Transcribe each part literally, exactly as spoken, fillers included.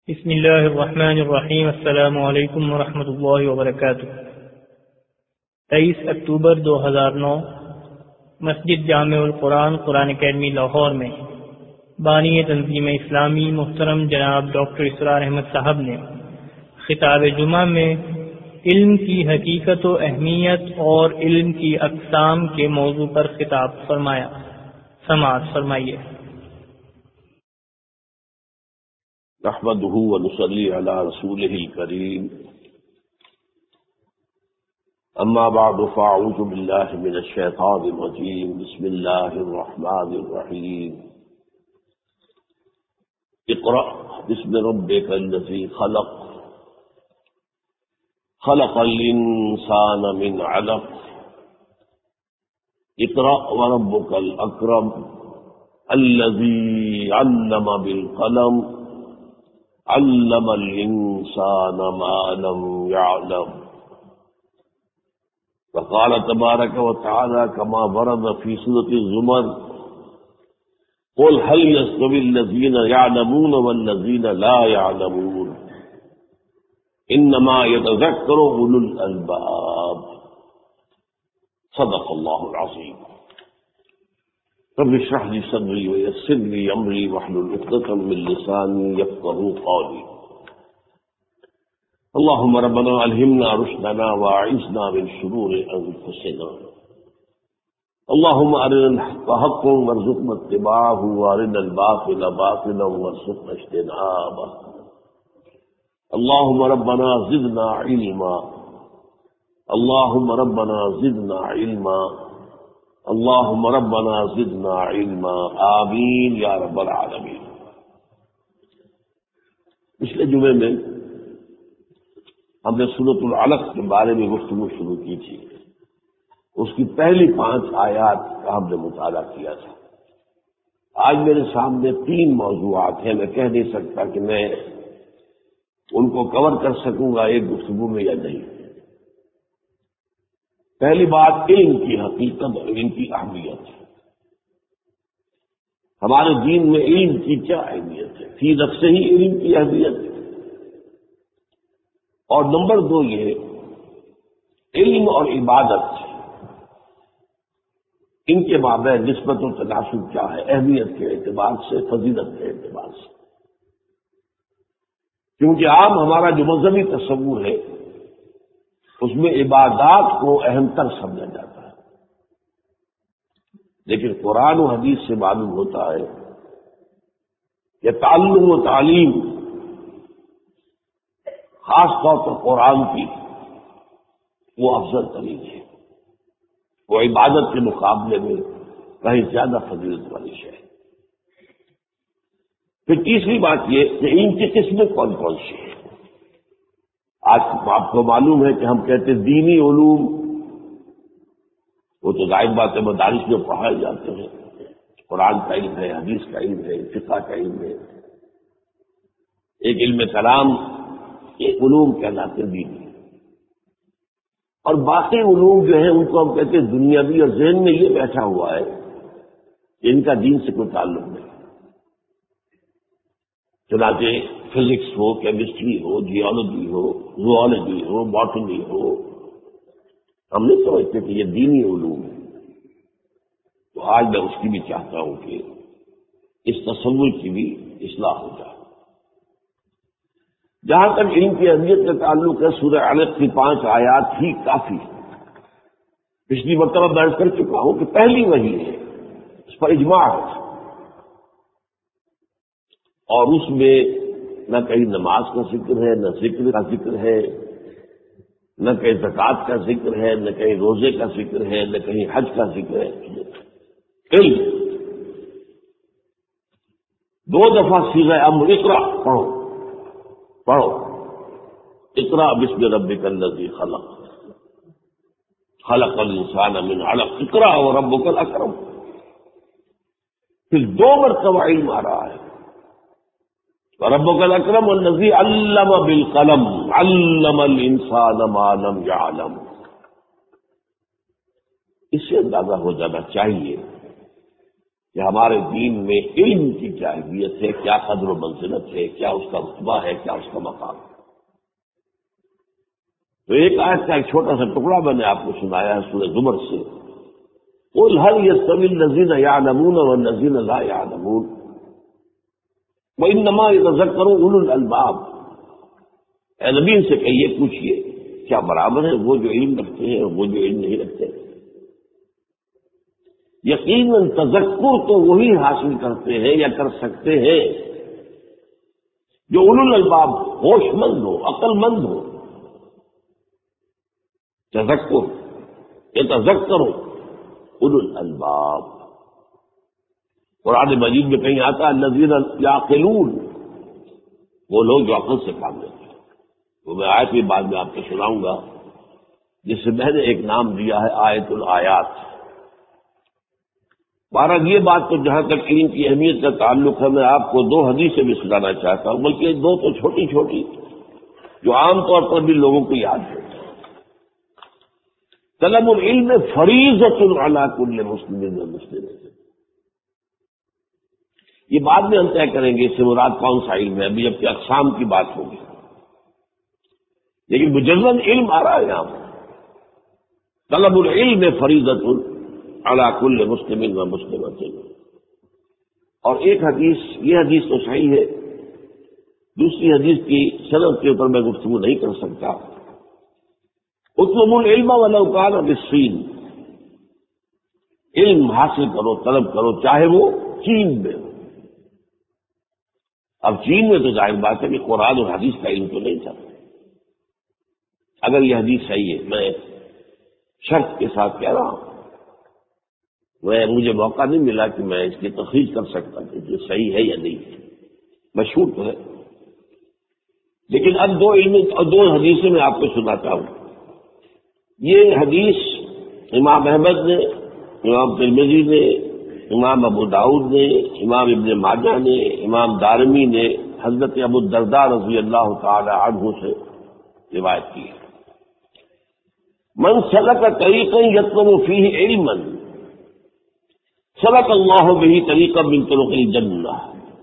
بسم اللہ الرحمن الرحیم۔ السلام علیکم ورحمۃ اللہ وبرکاتہ۔ تیئیس اکتوبر دو ہزار نو، مسجد جامع القرآن قرآن اکیڈمی لاہور میں بانی تنظیم اسلامی محترم جناب ڈاکٹر اسرار احمد صاحب نے خطاب جمعہ میں علم کی حقیقت و اہمیت اور علم کی اقسام کے موضوع پر خطاب فرمایا۔ سماعت فرمائیے۔ نحمده ونصلي على رسوله الكريم، اما بعد فاعوذ بالله من الشيطان الرجيم، بسم الله الرحمن الرحيم۔ اقرأ باسم ربك الذي خلق، خلق الإنسان من علق، اقرأ وربك الأكرم الذي علم بالقلم، علم الإنسان ما لم يعلم۔ وقال تبارك وتعالى كما ورد في سورة الزمر، قل هل يستوي الذين يعلمون والذين لا يعلمون إنما يتذكر أولو الألباب۔ صدق الله العظيم۔ رب اشرح لي صدري ويسر لي امري واحلل عقدة من لساني يفقهوا قولي۔ اللهم ربنا الهمنا رشدنا واعذنا من شرور انفسنا، اللهم ارنا الحق حقا وارزقنا اتباعه وارنا الباطل باطلا وارزقنا اجتنابه۔ اللهم ربنا زدنا علما، اللهم ربنا زدنا علما، اللهم ربنا زدنا علما، آمین یا رب العالمین۔ پچھلے جمعے میں ہم نے سورۃ العلق کے بارے میں گفتگو شروع کی تھی، اس کی پہلی پانچ آیات کا ہم نے مطالعہ کیا تھا۔ آج میرے سامنے تین موضوعات ہیں، میں کہہ نہیں سکتا کہ میں ان کو کور کر سکوں گا ایک گفتگو میں یا نہیں۔ پہلی بات علم کی حقیقت اور علم کی اہمیت ہے۔ ہمارے دین میں علم کی کیا اہمیت ہے، فی نفسہ ہی علم کی اہمیت ہے۔ اور نمبر دو یہ علم اور عبادت، ان کے مابین نسبت و تناسب کیا ہے، اہمیت کے اعتبار سے، فضیلت کے اعتبار سے۔ کیونکہ عام ہمارا جو مذہبی تصور ہے اس میں عبادات کو اہم تر سمجھا جاتا ہے، لیکن قرآن و حدیث سے معلوم ہوتا ہے کہ تعلم و تعلیم، خاص طور پر قرآن کی، وہ افضل ترین ہے، وہ عبادت کے مقابلے میں کہیں زیادہ فضیلت والی ہے۔ پھر تیسری بات یہ کہ ان کی قسمیں کون کون سی ہیں۔ آج آپ کو معلوم ہے کہ ہم کہتے ہیں دینی علوم، وہ تو ظاہر بات ہے مدارس میں پڑھائے جاتے ہیں، قرآن کا علم ہے، حدیث کا علم ہے، فقہ کا علم ہے، ایک علم کلام، ایک علوم کہلاتے ہیں دینی۔ اور باقی علوم جو ہیں ان کو ہم کہتے ہیں دنیاوی، اور ذہن میں یہ بیٹھا ہوا ہے کہ ان کا دین سے کوئی تعلق نہیں۔ چنانچہ فزکس ہو، کیمسٹری ہو، جیولوجی ہو، زوالوجی ہو، باٹنی ہو، ہم نہیں سمجھتے کہ یہ دینی علوم ہے۔ تو آج میں اس کی بھی چاہتا ہوں کہ اس تصور کی بھی اصلاح ہو جائے۔ جہاں تک علم کی اہمیت کا تعلق ہے، سورہ علق کی پانچ آیات ہی کافی ہے۔ پچھلی مرتبہ بیان کر چکا ہوں کہ پہلی وحی ہے، اس پر اجماع ہے، اور اس میں نہ کہیں نماز کا ذکر ہے، نہ ذکر کا ذکر ہے، نہ کہیں زکوٰۃ کا ذکر ہے، نہ کہیں روزے کا ذکر ہے، نہ کہیں حج کا ذکر ہے۔ علم دو دفعہ صیغہ امر اقرا پڑھو پڑھو اقرا بسم ربک الذی خلق، خلق الانسان من علق، اقرا وربک الاکرم۔ پھر دو مرتبہ علم آ رہا ہے، ربک الاکرم الذی علم بالقلم، علم الانسان ما لم یعلم۔ اس سے اندازہ ہو جانا چاہیے کہ ہمارے دین میں علم کی کیا اہمیت ہے، کیا قدر و منزلت ہے، کیا اس کا رتبہ ہے، کیا اس کا مقام ہے۔ تو ایک آیت کا ایک چھوٹا سا ٹکڑا میں نے آپ کو سنایا ہے سورہ زمر سے، قل هل يستوي الذين يعلمون والذين لا يعلمون وانما يتذكر اولو الالباب۔ اے نبی سے کہیے، پوچھیے، کیا برابر ہے وہ جو علم رکھتے ہیں اور وہ جو علم نہیں رکھتے؟ یقیناً تذکر تو وہی حاصل کرتے ہیں یا کر سکتے ہیں جو اولو الالباب، ہوش مند ہو، عقل مند ہو۔ تذکر یتذکر اولو الالباب۔ قرآن مجید میں کہیں آتا ہے الذین یعقلون، وہ لوگ جو عقل سے کام لیتے ہیں۔ وہ میں آیت بھی بعد میں آپ کو سناؤں گا، جس سے میں نے ایک نام دیا ہے آیت الآیات۔ بہرحال یہ بات تو جہاں تک علم کی اہمیت کا تعلق ہے، میں آپ کو دو حدیثیں بھی سنانا چاہتا ہوں، بلکہ دو تو چھوٹی چھوٹی جو عام طور پر بھی لوگوں کو یاد ہے۔ طلب العلم فریضۃ علی کل مسلم و مسلمۃ۔ یہ بعد میں ہم طے کریں گے اس سے مراد کون سا علم ہے، ابھی جبکہ اقسام کی بات ہوگی، لیکن مجرد علم آ رہا ہے یہاں پر۔ طلب العلم فریضۃ علی کل مسلم و مسلمۃ۔ اور ایک حدیث، یہ حدیث تو صحیح ہے، دوسری حدیث کی سند کے اوپر میں گفتگو نہیں کر سکتا۔ اطلبوا العلم ولو کان بالصین، علم حاصل کرو، طلب کرو، چاہے وہ چین میں ہو۔ اب چین میں تو ظاہر بات ہے کہ قرآن اور حدیث کا علم تو نہیں تھا۔ اگر یہ حدیث صحیح ہے، میں شرط کے ساتھ کہہ رہا ہوں، میں مجھے موقع نہیں ملا کہ میں اس کی تخریج کر سکتا کہ جو صحیح ہے یا نہیں، مشہور تو ہے، لیکن اب دو علم اور دو حدیثیں میں آپ کو سناتا ہوں۔ یہ حدیث امام احمد نے، امام ترمذی نے، امام ابو داؤد نے، امام ابن ماجہ نے، امام دارمی نے حضرت ابو الدرداء رضی اللہ تعالی عنہ سے روایت کی ہے۔ من سلک طریقا یطلب فیہ علما سلک اللہ بہ طریقا من طرق الجنہ۔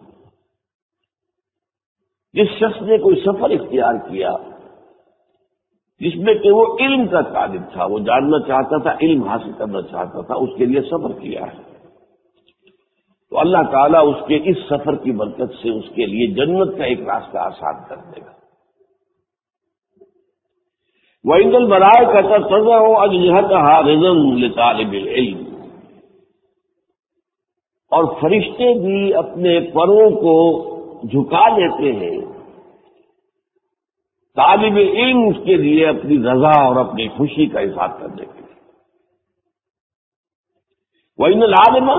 جس شخص نے کوئی سفر اختیار کیا جس میں کہ وہ علم کا طالب تھا، وہ جاننا چاہتا تھا، علم حاصل کرنا چاہتا تھا، اس کے لیے سفر کیا ہے، تو اللہ تعالیٰ اس کے اس سفر کی برکت سے اس کے لیے جنت کا ایک راستہ آسان کر دے گا۔ وَإِنَّ الْمَلَائِكَةَ تَضَعُ أَجْنِحَتَهَا رِضًا لِطَالِبِ الْعِلْمِ، اور فرشتے بھی اپنے پروں کو جھکا لیتے ہیں طالب علم اس کے لیے اپنی رضا اور اپنی خوشی کا اظہار کرنے کے لیے۔ وَإِنَّ الْعَالِمَ،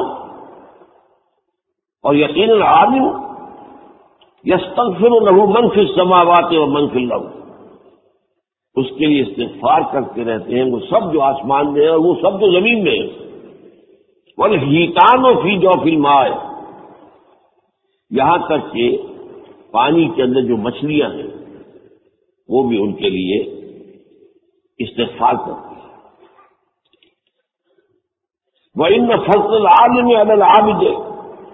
اور یقین العالم، یستغفر لہ من فی السماوات ومن فی الارض، اس کے لیے استغفار کرتے رہتے ہیں وہ سب جو آسمان میں ہے اور وہ سب جو زمین میں ہے۔ والحیتان فی جوف الماء، یہاں تک کہ پانی کے اندر جو مچھلیاں ہیں وہ بھی ان کے لیے استغفار کرتی ہیں۔ وَإِنَّ فَضْلَ الْعَالِمِ عَلَى الْعَابِدِ،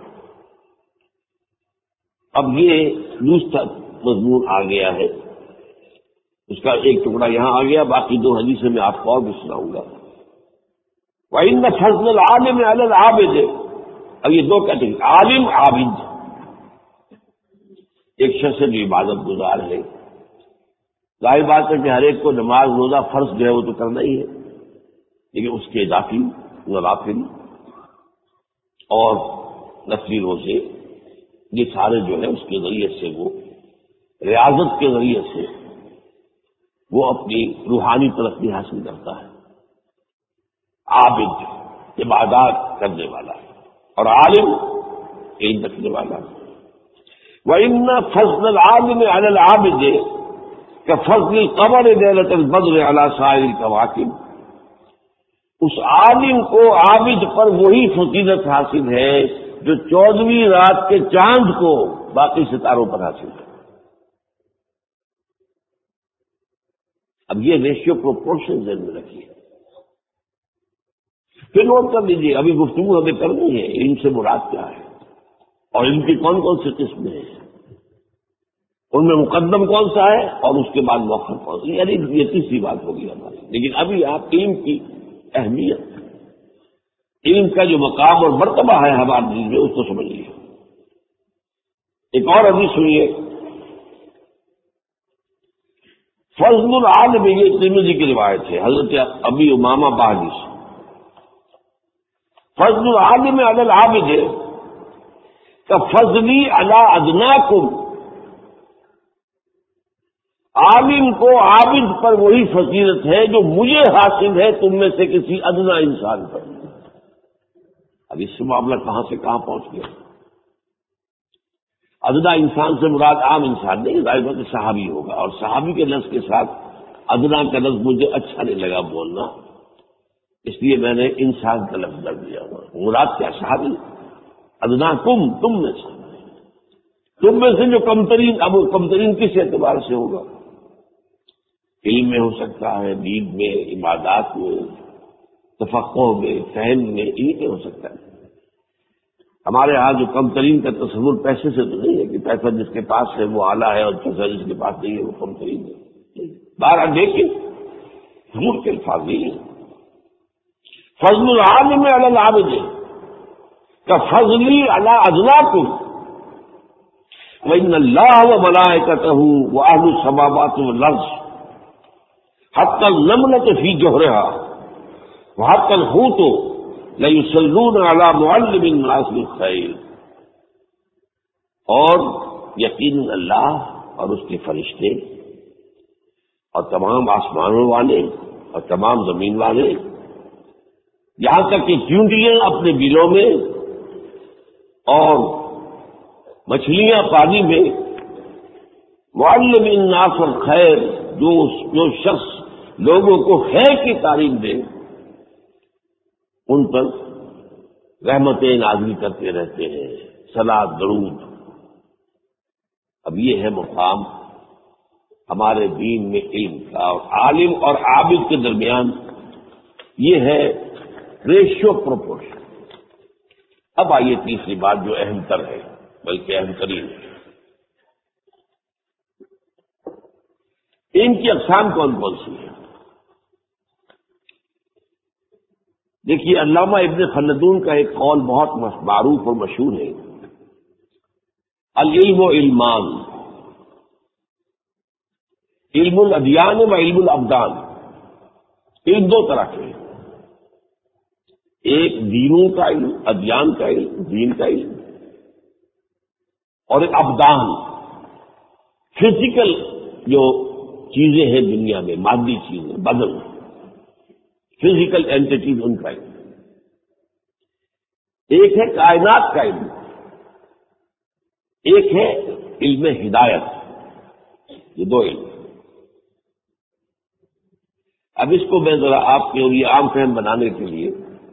اب یہ دوسرا مضمون آ گیا ہے، اس کا ایک ٹکڑا یہاں آ گیا، باقی دو حدیثیں میں آپ کو اور بھی سناؤں گا۔ وَإِنَّ فَضْلَ الْعَالِمِ عَلَى الْعَابِدِ، اب یہ دو کہتے ہیں، عالم عابد، ایک شخص جو عبادت گزار ہے، ظاہر بات ہے کہ ہر ایک کو نماز روزہ فرض جو ہے وہ تو کرنا ہی ہے، لیکن اس کے اضافی نوافل اور نفلی روزے، یہ سارے جو ہے اس کے ذریعے سے وہ ریاضت کے ذریعے سے وہ اپنی روحانی ترقی حاصل کرتا ہے۔ عابد عبادات کرنے والا اور عالم علم رکھنے والا۔ وَإِنَّ فَضْلَ الْعَالِمِ عَلَى الْعَابِدِ كَفَضْلِ الْقَمَرِ لَيْلَةَ الْبَدْرِ عَلَى سَائِرِ الْكَوَاكِبِ، اس عالم کو عابد پر وہی فضیلت حاصل ہے جو چودہویں رات کے چاند کو باقی ستاروں پر حاصل ہے۔ اب یہ ریشیو پروپورشن ذہن میں رکھیے۔ پھر نوٹ کر لیجیے، ابھی گفتگو ہمیں کرنی ہے علم سے مراد کیا ہے اور علم کی کون کون سی قسمیں ہیں، ان میں مقدم کون سا ہے اور اس کے بعد مؤخر کون سا، یعنی یہ تیسری بات ہوگی ہماری۔ لیکن ابھی آپ علم کی اہمیت، علم کا جو مقام اور مرتبہ ہے ہمارے دل میں، اس کو سمجھیے۔ ایک اور حدیث سنیے، فضل العالم، یہ ترمذی کی روایت ہے حضرت ابی امامہ باہلی سے، فضل العالم علی العابد کفضلی علی ادناکم، عالم کو عابد پر وہی فضیلت ہے جو مجھے حاصل ہے تم میں سے کسی ادنا انسان پر۔ اب اس سے معاملہ کہاں سے کہاں پہنچ گیا؟ ادنا انسان سے مراد عام انسان نہیں، ظاہر بات صحابی ہوگا، اور صحابی کے لفظ کے ساتھ ادنا کا لفظ مجھے اچھا نہیں لگا بولنا، اس لیے میں نے انسان کا لفظ ڈال دیا ہوا۔ مراد کیا؟ صحابی۔ ادنا کم، تم میں سے، تم میں سے جو کمترین، اب کمترین کس اعتبار سے ہوگا؟ علم میں ہو سکتا ہے، دین میں، عبادات میں، تفقہ میں، فہم میں، انہیں میں ہو سکتا ہے۔ ہمارے ہاں جو کم ترین کا تصور پیسے سے تو نہیں ہے کہ پیسہ جس کے پاس ہے وہ اعلیٰ ہے اور پیسہ جس کے پاس نہیں ہے وہ کم ترین ہے۔ بارہ دیکھیں حضور کے الفاظ نہیں ہے، فضل العالم علی العابد کفضلی علی ادناکم وان اللہ وملائکتہ واہل السماوات والارض حتی النملۃ فی جحرها وحتی الحوت لَيُصَلُّونَ عَلَى مُعَلِّمِ النَّاسِ الْخَيْرِ، اور یقیناً اللہ اور اس کے فرشتے اور تمام آسمانوں والے اور تمام زمین والے، یہاں تک کہ چیونٹیاں اپنے بلوں میں اور مچھلیاں پانی میں، معلم الناس الخیر، جو جو شخص لوگوں کو خیر کی تعلیم دے، ان پر رحمتیں نازل کرتے رہتے ہیں، صلاۃ درود۔ اب یہ ہے مقام ہمارے دین میں علم کا، اور عالم اور عابد کے درمیان یہ ہے ریشو پروپورشن۔ اب آئیے تیسری بات جو اہم تر ہے، بلکہ اہم ترین ہے، ان کی اقسام کون کون سی ہیں؟ دیکھیے، علامہ ابن خلدون کا ایک قول بہت معروف اور مشہور ہے، العلم و علمان، علم الادیان و علم الابدان۔ علم دو طرح کے ہیں، ایک دینوں کا علم، ادیان کا علم، دین کا علم، اور ایک ابدان، فزیکل جو چیزیں ہیں دنیا میں، مادی چیزیں، بدن، فزیکل اینٹیٹیز، ان کا علم۔ ایک ہے کائنات کا علم، ایک ہے علم ہدایت، یہ دو علم۔ اب اس کو میں ذرا آپ کے لیے عام فہم بنانے کے لیے،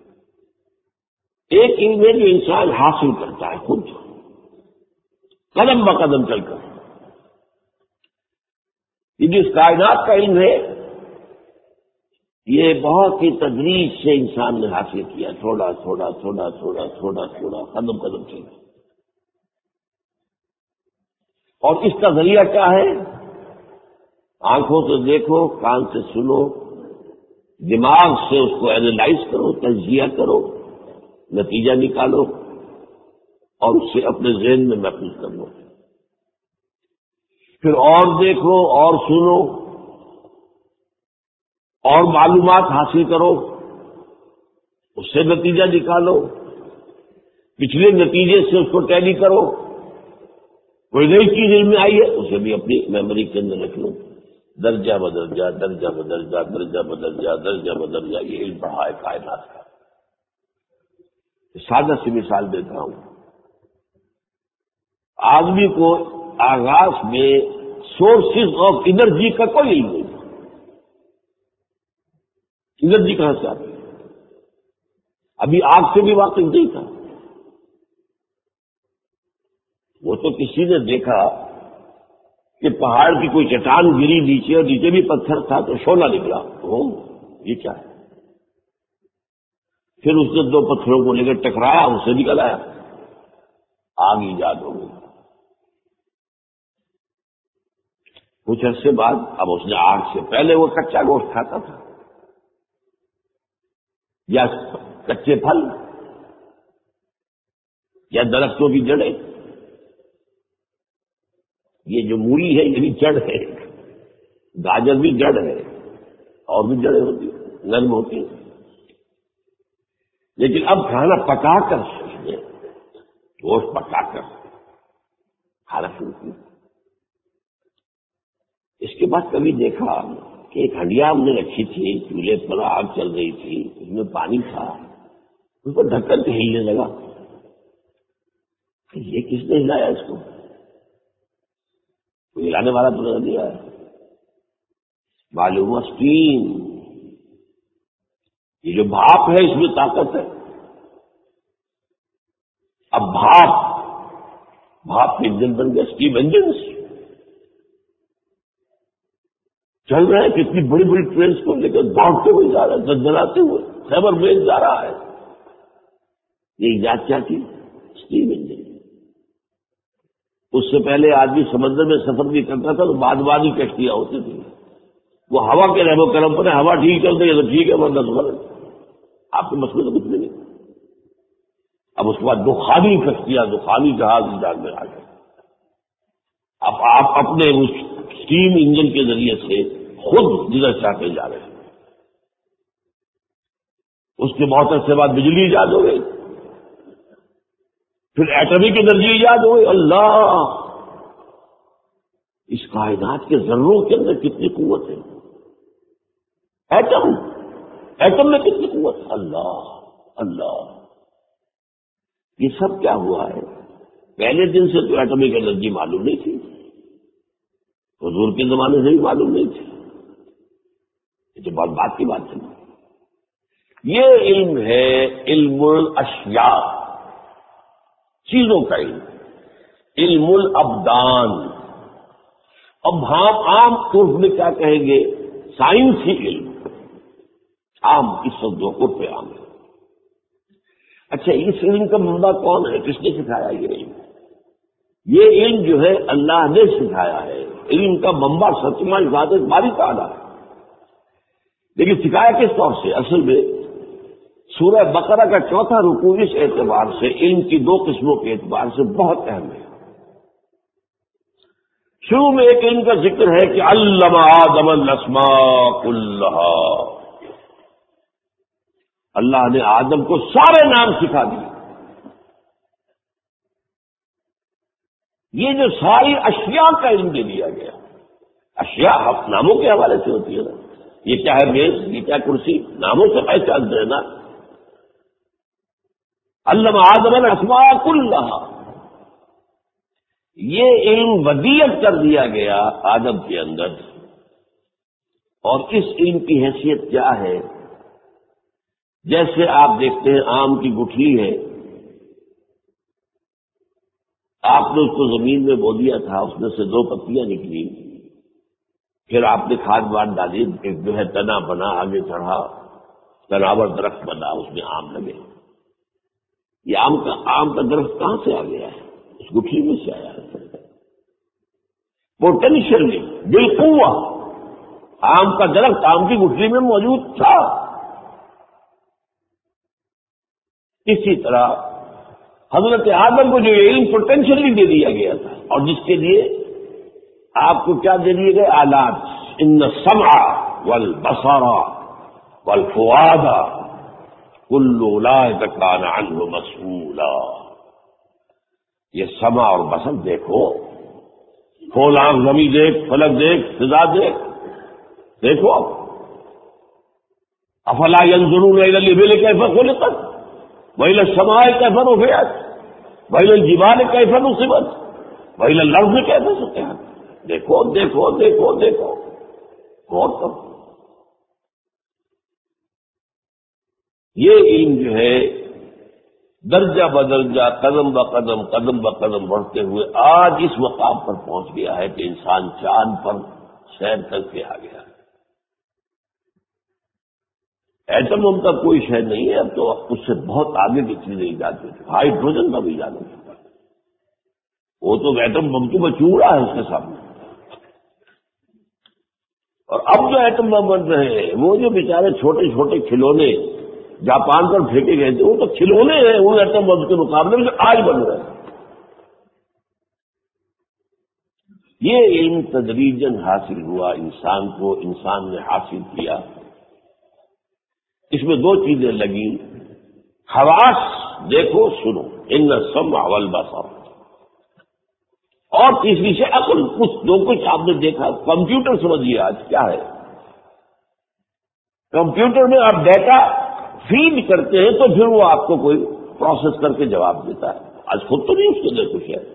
ایک علم ہے جو انسان حاصل کرتا ہے خود، قدم بقدم چل کر۔ یہ جو اس کائنات کا علم ہے، یہ بہت ہی تدریج سے انسان نے حاصل کیا، تھوڑا تھوڑا تھوڑا تھوڑا تھوڑا تھوڑا قدم قدم چلا۔ اور اس کا ذریعہ کیا ہے؟ آنکھوں سے دیکھو، کان سے سنو، دماغ سے اس کو اینالائز کرو، تجزیہ کرو، نتیجہ نکالو، اور اس سے اپنے ذہن میں محفوظ کر لو۔ پھر اور دیکھو، اور سنو، اور معلومات حاصل کرو، اس سے نتیجہ نکالو، پچھلے نتیجے سے اس کو ٹیلی کرو، کوئی نئی چیز علم میں آئی ہے اسے بھی اپنی میموری کے اندر رکھ لو، درجہ بدرجہ درجہ بدرجہ درجہ بدرجہ درجہ بدرجہ یہ علم پڑھا ہے کائنات کا۔ سادہ سی مثال دیتا ہوں، آدمی کو آغاز میں سورسز آف انرجی کا کوئی علم نہیں، انرجی کہاں سے آتی ہے؟ ابھی آگ سے بھی واقف نہیں تھا، وہ تو کسی نے دیکھا کہ پہاڑ کی کوئی چٹان گری نیچے اور نیچے بھی پتھر تھا تو شعلہ نکلا، او یہ کیا ہے؟ پھر اس نے دو پتھروں کو لے کر ٹکرایا، اس سے نکل آیا، آگ ایجاد ہو گئی۔ کچھ عرصے بعد اب اس نے آگ سے، پہلے وہ کچا گوشت کھاتا تھا یا کچے پھل یا درختوں کی جڑیں، یہ جو مولی ہے یہ بھی جڑ ہے، گاجر بھی جڑ ہے، اور بھی جڑیں ہوتی ہیں، نرم ہوتی ہیں، لیکن اب کھانا پکا کر گوشت پکا کر کھانا شروع کیا۔ اس کے بعد کبھی دیکھا کہ ایک ہنڈیا ہم نے رکھی تھی، چولہے پر آگ چل رہی تھی، اس میں پانی تھا، اس پر ڈھکن سے ہلنے لگا، یہ کس نے ہلایا اس کو؟ کوئی ہلانے والا تو نظر نہیں آیا، معلوم ہوا اسٹیم، یہ جو بھاپ ہے اس میں طاقت ہے۔ اب بھاپ بھاپ کے انجن بن گئے، اسٹیم انجنس چل رہے ہیں، کتنی بڑی بڑی ٹرینس کو لے کر دوڑتے ہوئے جا رہے ہیں، دردلاتے ہوئے خیبر میل جا رہا ہے۔ یہ ایجاد کیا تھی؟ Steam engine. اس سے پہلے آدمی سمندر میں سفر بھی کرتا تھا تو بعد بعد ہی کشتیاں ہوتی تھی، وہ ہوا کے رحم و کرم پر ہے، ہوا ٹھیک چل رہی ہے تو ٹھیک ہے، ورنہ تو غلط، آپ کے مسئلے تو کچھ بھی نہیں۔ اب اس کے بعد دخانی کشتیاں، دخانی جہاز ایجاد میں آ گئے۔ اب آپ اپنے اس اسٹیم انجن کے ذریعے سے خود جدھر چاہتے جا رہے ہیں۔ اس کے بہت عرصے بعد بجلی ایجاد ہو گئی، پھر ایٹمک انرجی ایجاد ہو گئی۔ اللہ، اس کائنات کے ذروں کے اندر کتنی قوت ہے، ایٹم ایٹم میں کتنی قوت ہے، اللہ اللہ۔ یہ سب کیا ہوا ہے؟ پہلے دن سے تو ایٹمک انرجی معلوم نہیں تھی، حضور کے زمانے سے بھی معلوم نہیں تھی، یہ تو بہت بات کی بات ہے۔ یہ علم ہے علم الاشیاء، چیزوں کا علم، علم الابدان۔ اب ہم عام طور میں کیا کہیں گے؟ سائنسی علم، عام اس وقت جو خود پہ عام ہے۔ اچھا، اس علم کا منبع کون ہے؟ کس نے سکھایا یہ علم؟ یہ علم جو ہے اللہ نے سکھایا ہے، علم کا منبع سچما عبادت باری تعالیٰ ہے، لیکن سکھایا کس طور سے؟ اصل میں سورہ بقرہ کا چوتھا رکوع اس اعتبار سے علم کی دو قسموں کے اعتبار سے بہت اہم ہے۔ شروع میں ایک علم کا ذکر ہے کہ علم آدم الاسماء کلھا، اللہ نے آدم کو سارے نام سکھا دیے۔ یہ جو ساری اشیاء کا علم دے دیا گیا، اشیاء ناموں کے حوالے سے ہوتی ہے نا، یہ کیا ہے میز، یہ کیا کرسی، ناموں سے پہچانتے ہیں نا۔ علم آدم الاسماء کلھا، یہ علم ودیعت کر دیا گیا آدم کے اندر، اور اس علم کی حیثیت کیا ہے؟ جیسے آپ دیکھتے ہیں آم کی گٹھلی ہے، آپ نے اس کو زمین میں بو دیا تھا، اس میں سے دو پتیاں نکلی، پھر آپ نے کھاد واد ڈالی، ایک جو ہے تنا بنا، آگے چڑھا، تناور درخت بنا، اس میں آم لگے۔ یہ آم کا آم کا درخت کہاں سے آ گیا ہے؟ اس گٹھلی میں سے آیا ہے، پوٹینشیلی بالقوہ آم کا درخت آم کی گٹھلی میں موجود تھا۔ اسی طرح حضرت آدم کو جو علم پوٹینشیلی دے دیا گیا تھا، اور جس کے لیے آپ کو کیا دے دیے گئے؟ آلات، ان السمع والبصر والفؤاد کل اولئک کان عنہ مسئولا۔ یہ سمع اور بصر دیکھو، کھول آنکھ، زمین دیکھ، فلک دیکھ، فضا دیکھ، دیکھو۔ افلا ينظرون الى الابل كيف خلقت والى السماء كيف رفعت والى الجبال كيف نصبت والى الارض كيف سطحت۔ دیکھو دیکھو دیکھو دیکھو، غور کرو۔ یہ علم جو ہے درجہ بدرجہ، قدم با قدم قدم با قدم بڑھتے ہوئے آج اس مقام پر پہنچ گیا ہے کہ انسان چاند پر سیر کر کے آ گیا ہے۔ ایٹم بم کا کوئی شے نہیں ہے، اب تو اس سے بہت آگے کی چیزیں ایجاد ہو چکی، ہائیڈروجن کا بھی ایجاد ہو چکا ہے، وہ تو ایٹم بم تو بچوڑا ہے اس کے سامنے۔ اور اب جو ایٹم بم بن رہے ہیں وہ جو بیچارے چھوٹے چھوٹے کھلونے جاپان پر پھینکے گئے تھے، وہ تو کھلونے ہیں ان ایٹم بم کے مقابلے میں جو آج بن رہے ہیں۔ یہ علم تدریجاً حاصل ہوا انسان کو، انسان نے حاصل کیا، اس میں دو چیزیں لگیں، حواس دیکھو سنو، ان السمع والبصر، اور تیسری سے عقل، کچھ جو کچھ آپ نے دیکھا۔ کمپیوٹر سمجھیے آج کیا ہے، کمپیوٹر میں آپ ڈیٹا فیڈ کرتے ہیں تو پھر وہ آپ کو کوئی پروسیس کر کے جواب دیتا ہے۔ آج خود تو نہیں اس کے لیے کچھ ہے،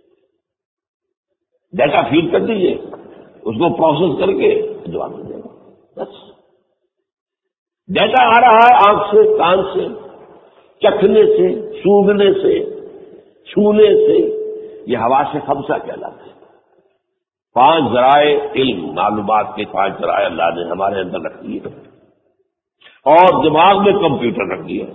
ڈیٹا فیڈ کر دیجیے، اس کو پروسیس کر کے جواب دے دے گا، بس۔ ڈیٹا آ رہا ہے آنکھ سے، کان سے، چکھنے سے، سونگھنے سے، چھونے سے، یہ حواس خمسہ کہلاتے ہیں۔ پانچ ذرائع علم، معلومات کے پانچ ذرائع اللہ نے ہمارے اندر رکھ دیے، اور دماغ میں کمپیوٹر رکھ دیا،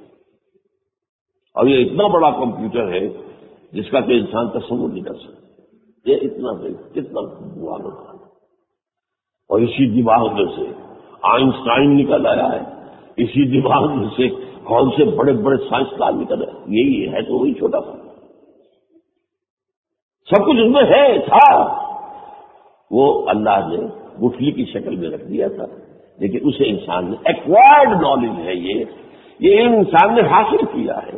اور یہ اتنا بڑا کمپیوٹر ہے جس کا کہ انسان تصور نہیں کر سکتا۔ یہ اتنا ہے، کتنا معلوم ہے، اور اسی دماغ میں سے آئنسٹائن نکل آیا ہے، اسی دماغ میں سے کون سے بڑے بڑے سائنسدان نکل آئے، یہی ہے تو وہی چھوٹا سا، سب کچھ اس میں ہے تھا، وہ اللہ نے گٹھلی کی شکل میں رکھ دیا تھا، لیکن اسے انسان نے ایکوائرڈ نالج ہے، یہ یہ علم انسان نے حاصل کیا ہے۔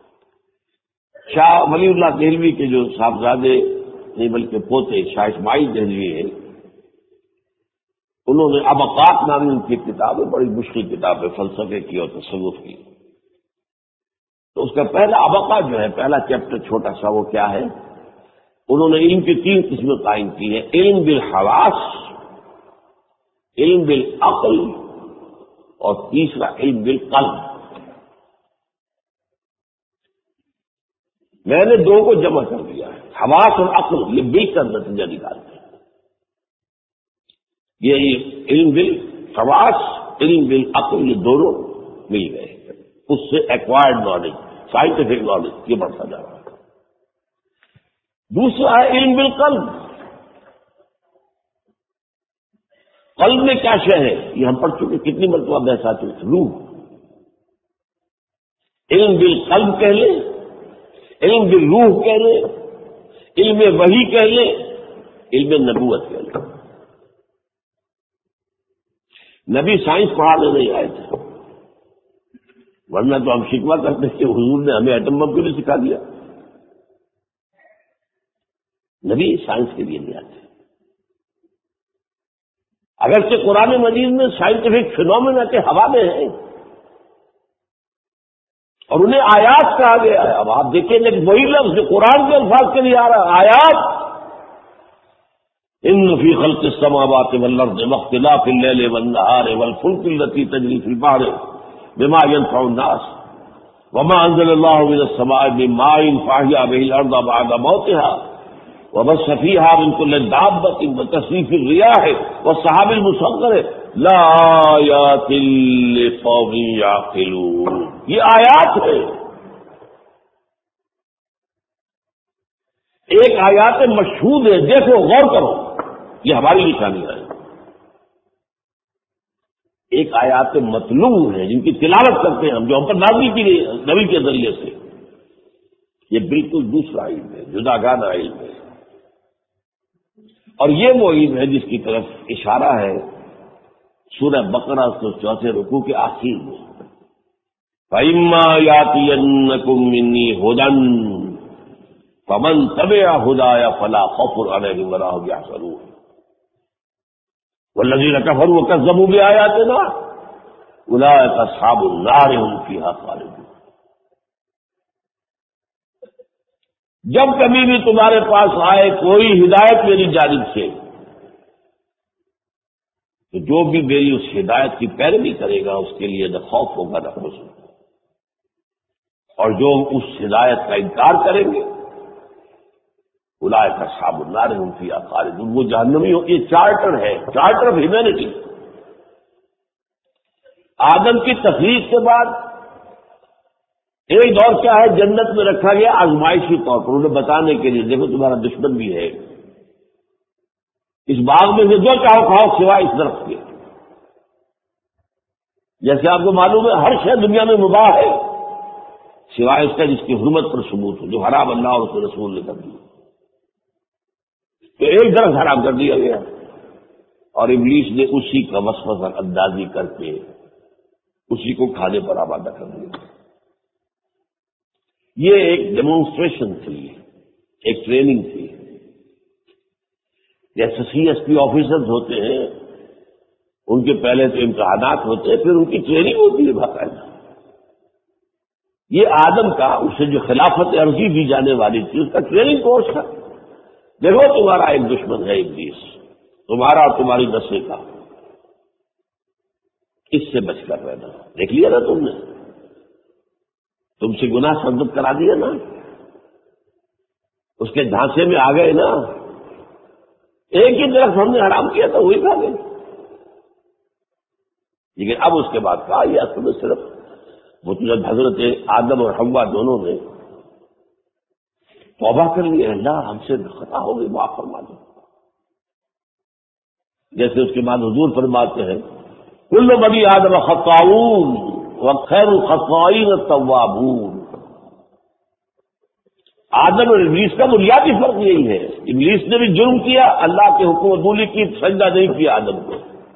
شاہ ولی اللہ دہلوی کے جو صاحبزادے نہیں بلکہ پوتے شاہ اسماعیل دہلوی ہیں، انہوں نے ابقات نامی ان کی کتاب ہے، بڑی مشکل کتاب ہے فلسفے کی اور تصوف کی، تو اس کا پہلا ابقا جو ہے، پہلا چیپٹر چھوٹا سا، وہ کیا ہے، انہوں نے علم کی تین قسمیں قائم کی ہیں، علم بالحواس، علم بالعقل، اور تیسرا علم بالقلب۔ میں نے دو کو جمع کر دیا ہے، حواس اور عقل، یہ مل کر نتیجہ نکالتے ہیں۔ یہ علم بالحواس، علم بالعقل، یہ دونوں مل گئے، اس سے ایکوائرڈ نالج، سائنٹیفک نالج یہ بڑھتا جا رہا ہے۔ دوسرا ہے علم بالقلب، قلب میں کیا شے ہے، یہ ہم پڑھ چکے، کتنی مرتبہ بحث آ چکی، روح۔ علم بالقلب کہہ لیں، علم بالروح کہہ لیں، علم وحی کہہ لیں، علم نبوت کہہ لیں۔ نبی سائنس پڑھانے نہیں آئے تھے، ورنہ تو ہم شکوہ کرتے کہ حضور نے ہمیں ایٹم بم کیوں نہیں سکھا دیا۔ نبی سائنس کے لیے نہیں آتے، اگرچہ قرآن مجید میں سائنٹیفک فینومینا کے حوالے ہیں اور انہیں آیات کہا گیا ہے۔ اب آپ دیکھیں کہ وہی لفظ جو قرآن کے الفاظ کے لیے آ رہا ہے، آیات، ان فی خلق السماوات والارض واختلاف الليل والنهار والفلك التي تجري في البحر بما ينفع الناس وما انزل الله من السماء من ماء فاحيا به الارض بعد موتها وبث فيها من كل دابة وتصريف الرياح والسحاب المسخر لآيات لقوم يعقلون، یہ آیات ہے، ایک آیات مشہود ہے، دیکھو غور کرو، یہ ہماری نشانیاں ہیں۔ ایک آیات مطلوع ہیں جن کی تلاوت کرتے ہیں ہم، جو ہم پر نازل کی گئی نبی کے ذریعے سے، یہ بالکل دوسرا علم ہے، جدا گانا علم ہے، اور یہ وہ علم ہے جس کی طرف اشارہ ہے سورہ بقرہ کے چوتھے رکوع کے آخر میں، فَإِمَّا يَأْتِيَنَّكُم مِّنِّي هُدًى فَمَن تَبِعَ هُدَايَ فَلَا خَوْفٌ عَلَيْهِمْ وَلَا هُمْ يَحْزَنُونَ وَالَّذِينَ كَفَرُوا وَكَذَّبُوا بِآيَاتِنَا أُولَٰئِكَ أَصْحَابُ النَّارِ هُمْ فِيهَا خَالِدُونَ۔ جب کبھی بھی تمہارے پاس آئے کوئی ہدایت میری جانب سے، تو جو بھی میری اس ہدایت کی پیروی کرے گا اس کے لیے نہ خوف ہوگا نہ حزن، اور جو اس ہدایت کا انکار کریں گے اولئک اصحاب النار هم فیہا خالدون، وہ جہنمی ہو۔ یہ چارٹر ہے، چارٹر آف ہیومینٹی۔ آدم کی تخلیق کے بعد ایک دور کیا ہے، جنت میں رکھا گیا آزمائشی طور پر، انہیں بتانے کے لیے دیکھو تمہارا دشمن بھی ہے، اس باغ میں سے جو چاہو کھاؤ سوائے اس درخت کے۔ جیسے آپ کو معلوم ہے ہر شے دنیا میں مباح ہے سوائے اس کا جس کی حرمت پر ثبوت ہو، جو حرام اللہ اور اس کے رسول نے کر دی، تو ایک درخت حرام کر دیا گیا اور ابلیس نے اسی کا وسوسہ اندازی کر کے اسی کو کھانے پر آمادہ کر دیا۔ یہ ایک ڈیمونسٹریشن تھی، ایک ٹریننگ تھی، جیسے سی ایس پی آفیسرز ہوتے ہیں ان کے پہلے تو امتحانات ہوتے ہیں، پھر ان کی ٹریننگ ہوتی ہے باقاعدہ۔ یہ آدم کا اسے جو خلافت عرضی دی جانے والی تھی اس کا ٹریننگ کورس تھا۔ دیکھو تمہارا ایک دشمن ہے ابلیس، تمہارا اور تمہاری نسل کا، اس سے بچ کر رہنا۔ دیکھ لیا نا تم نے، تم سے گناہ سرزد کرا دیا نا، اس کے دھانسے میں آ گئے نا، ایک ہی درخت ہم نے حرام کیا تھا وہی کھا گئے۔ لیکن اب اس کے بعد کہا یہ اصل میں صرف وہ جب حضرت آدم اور حوا دونوں نے توبہ کر لی، اللہ ہم سے خطا ہو گئی معاف فرما دو، جیسے اس کے بعد حضور فرماتے ہیں کل بنی آدم خطاؤون وخیر الخطائین التوابون۔ آدم اور ابلیس کا بنیادی فرق یہی ہے، ابلیس نے بھی جرم کیا، اللہ کے حکم عبولی کی سجدہ نہیں کیا آدم کو،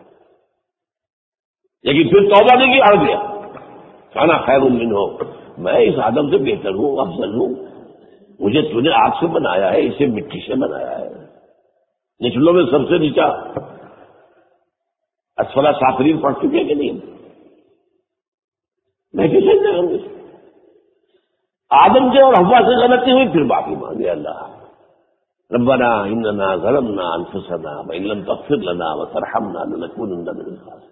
لیکن پھر توبہ نہیں کی، اڑ گیا کانا خیر منہ، میں اس آدم سے بہتر ہوں، افضل ہوں، مجھے تو نے آگ سے بنایا ہے، اسے مٹی سے بنایا ہے، نچلوں میں سب سے نیچا اسفل سافلین پڑھ چکے کہ نہیں، میں کیسے کروں گی؟ آدم سے اور حوا سے غلطی ہوئی، پھر معافی مانگے اللہ ربنا اننا ظلمنا انفسنا وان لم تغفر لنا وترحمنا لنكونن من الخاسرین۔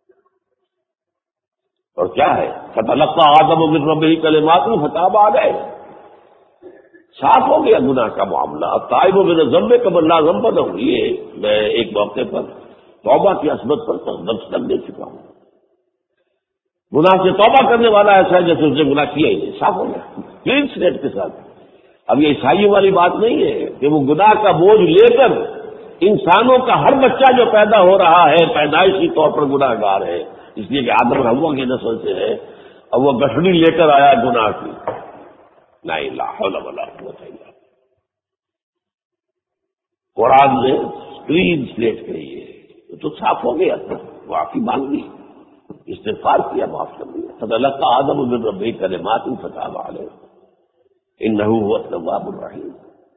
اور کیا ہے فتلقى آدم من ربه کلمات فتاب علیہ، صاف ہو گیا گناہ کا معاملہ۔ اب تائب من الذنب کمن لا ذنب له، یہ میں ایک موقع پر توبہ کی عصمت پر درج کر دے چکا ہوں، گناہ سے توبہ کرنے والا ایسا ہے جیسے اس نے گناہ کیا ہی نہیں، صاف ہو گیا کلین سلیٹ کے ساتھ۔ اب یہ عیسائیوں والی بات نہیں ہے کہ وہ گناہ کا بوجھ لے کر انسانوں کا ہر بچہ جو پیدا ہو رہا ہے پیدائشی طور پر گناہ گار ہے، اس لیے کہ آدم اور حوا کی نسل سے ہے، اور وہ گٹھڑی لے کر آیا گناہ کی، لا الہ الا اللہ۔ قرآن نے کلین سلیٹ کہی ہے تو صاف ہو گیا، معافی مانگ لی، استغفار کیا، معاف کر دیا۔ فتلقى آدم من ربه کلمات فتاب علیہ انہ هو التواب الرحیم۔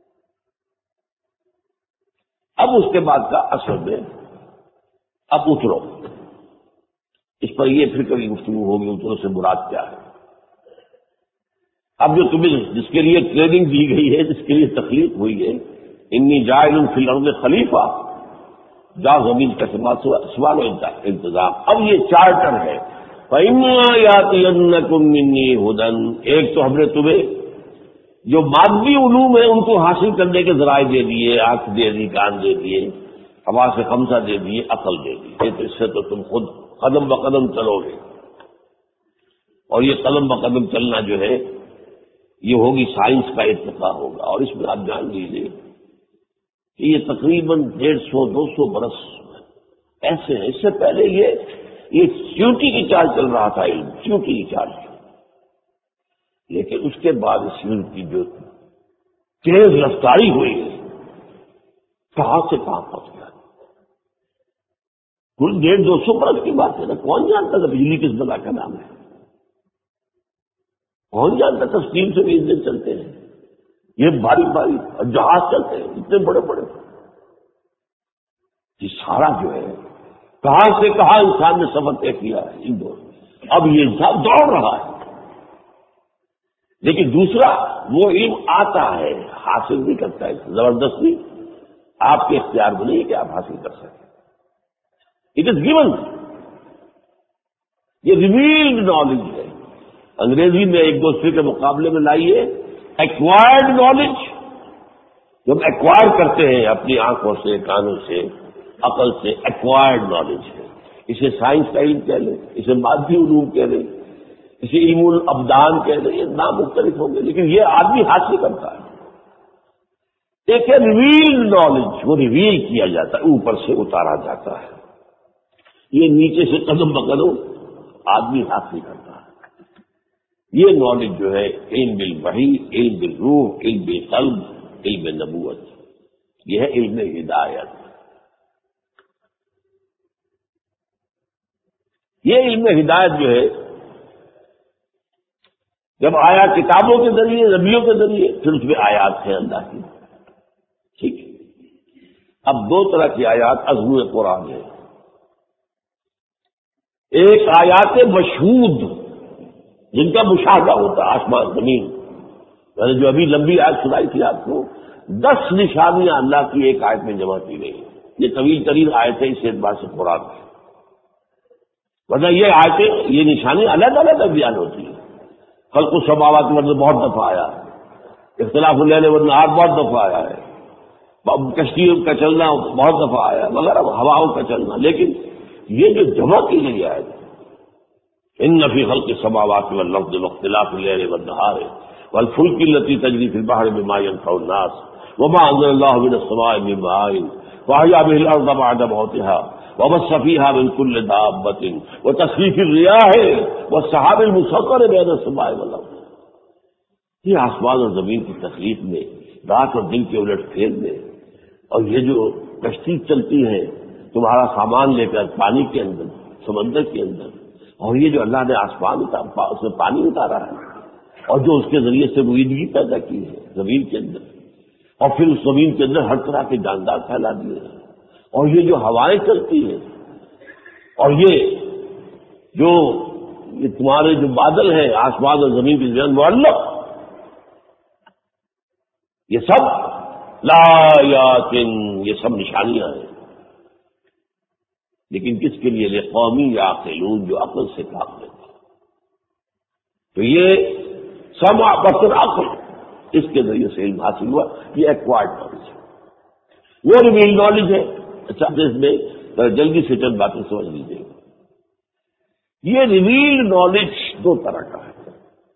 اب اس کے بعد کا اصل میں اب اترو، اس پر یہ پھر کبھی گفتگو ہوگی اترو سے مراد کیا ہے۔ اب جو تمہیں جس کے لیے ٹریننگ دی گئی ہے، جس کے لیے تخلیق ہوئی ہے، انی جاعل فی الارض خلیفہ، جا زمین کا سوال و انتظام، اب یہ چارٹر ہے۔ فَإِمَّا يَأْتِيَنَّكُم مِّنِّي هُدًى، ایک تو ہم نے تمہیں جو مادی علوم ہے ان کو حاصل کرنے کے ذرائع دے دیے، آنکھ دے دی، کان دے دیے، حواس خمسہ دے دیے، عقل دے دی، تو اس سے تو تم خود قدم بقدم چلو گے، اور یہ قدم بقدم چلنا جو ہے یہ ہوگی سائنس کا ارتقاء ہوگا۔ اور اس میں آپ جان لیجیے کہ یہ تقریباً ڈیڑھ سو دو سو برس ایسے ہیں، اس سے پہلے یہ یہ چیونٹی کی چال چل رہا تھا، علم چیونٹی کی چال، لیکن اس کے بعد اس علم کی جو تیز رفتاری ہوئی ہے کہاں سے کہاں پہنچ گیا، کل ڈیڑھ دو سو برس کی بات ہے نا، کون جانتا تھا بجلی کس بلا کا نام ہے، کون جانتا تھا اسٹیم سے بھی انجن چلتے ہیں، یہ باری باری جہاز چلتے ہیں اتنے بڑے بڑے، یہ سارا جو ہے کہاں سے کہاں انسان نے سفر طے کیا ہے ان دور میں۔ اب یہ انسان دوڑ رہا ہے، لیکن دوسرا وہ علم آتا ہے، حاصل نہیں کرتا ہے، زبردستی آپ کے اختیار میں نہیں کہ آپ حاصل کر سکیں، اٹ از گیون، یہ ریویلڈ نالج ہے۔ انگریزی میں ایک دوسرے کے مقابلے میں لائیے ایکوائرڈ نالج، جب ایکوائر کرتے ہیں اپنی آنکھوں سے، کانوں سے، عقل سے، ایکوائرڈ نالج ہے، اسے سائنس کا علم کہہ لیں، اسے مادی علوم کہہ لیں، اسے علم الابدان کہہ لیں، یہ نام مختلف ہوں گے، لیکن یہ آدمی حاصل کرتا ہے۔ ایک ہے ریویل نالج، وہ ریویل کیا جاتا ہے، اوپر سے اتارا جاتا ہے۔ یہ نیچے سے قدم بقدم آدمی حاصل کرتا ہے۔ یہ نالج جو ہے علم بالوحی، علم بالروح، علم بالقلب، علم نبوت، یہ ہے علم ہدایت۔ یہ علم ہدایت جو ہے جب آیا کتابوں کے ذریعے، نبیوں کے ذریعے، پھر اس میں آیات ہیں اللہ کی، ٹھیک ہے۔ اب دو طرح کی آیات عزم قرآن ہے۔ ایک آیات مشہود جن کا مشاہدہ ہوتا ہے، آسمان زمین، میں نے جو ابھی لمبی آیت سنائی تھی آپ کو، دس نشانیاں اللہ کی ایک آیت میں جمع کی گئی۔ یہ طویل ترین آیت ہے اس اعتبار سے قرآن کی، ورنہ یہ آیتیں، یہ نشانیاں الگ الگ بیان ہوتی ہیں۔ خلق السماوات والارض بہت دفعہ آیا ہے، اختلاف اللیل والنہار بہت دفعہ آیا ہے، کشتیوں کا چلنا بہت دفعہ آیا وغیرہ، ہواؤں کا چلنا، لیکن یہ جو جمع کی گئی ہے ان فی خلق السماوات والارض واختلاف اللیل والنہار والفلک التی تجری فی البحر بما ينفع الناس وما انزل اللہ من السماء من ماء فاحیا به الارض بعد موتها وبث فيها من كل دابة وتصريف الرياح والسحاب المسخر بين السماء والارض۔ یہ آسمان اور زمین کی تخلیق میں، رات اور دن کے الٹ پھیر میں، اور یہ جو کشتی چلتی ہے تمہارا سامان لے کر پانی کے اندر، سمندر کے اندر، اور یہ جو اللہ نے آسمان اتارا، اس میں پانی اتارا ہے، اور جو اس کے ذریعے سے رویدگی پیدا کی ہے زمین کے اندر، اور پھر اس زمین کے اندر ہر طرح کے جاندار پھیلا دیے ہیں، اور یہ جو ہوائیں چلتی ہیں، اور یہ جو یہ تمہارے جو بادل ہیں آسمان اور زمین کے درمیان معلق، یہ سب لآیات، یہ سب نشانیاں ہیں، لیکن کس کے لیے؟ قومی یعقلون، جو عقل سے کام لیتے۔ تو یہ سمع بصر عقل، اس کے ذریعے سے علم حاصل ہوا، یہ ایکوائرڈ نالج ہے، وہ ریویل نالج ہے۔ اچھا، اس میں جلدی سے چند باتیں سمجھ لیجیے۔ یہ ریویل نالج دو طرح کا ہے۔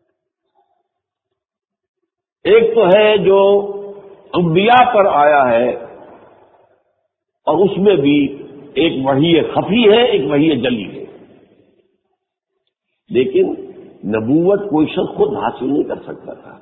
ایک تو ہے جو انبیاء پر آیا ہے، اور اس میں بھی ایک وحی خفی ہے، ایک وحی جلی ہے، لیکن نبوت کوئی شخص خود حاصل نہیں کر سکتا تھا،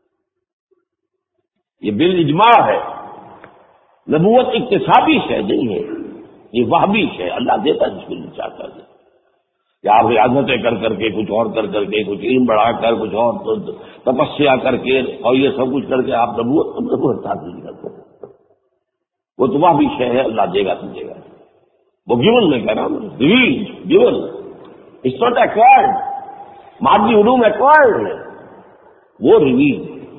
یہ بالاجماع ہے۔ نبوت اکتسابی شے نہیں ہے، یہ وہبی ہے، اللہ دیتا جس کو نہیں چاہتا ہے، یا آپ ریاضتیں کر کر کے، کچھ اور کر کر کے، کچھ علم بڑھا کر، کچھ اور تپسیا کر کے، اور یہ سب کچھ کر کے آپ نبوت نبوت حاصل نہیں کرتے۔ وہ تو وہبی شے ہے، اللہ دے گا تو دے گا، وہ گیون میں کہہ رہا ہوں، reveal given, it's not acquired. مادی علوم ایکوائرڈ ہے، وہ ریویل۔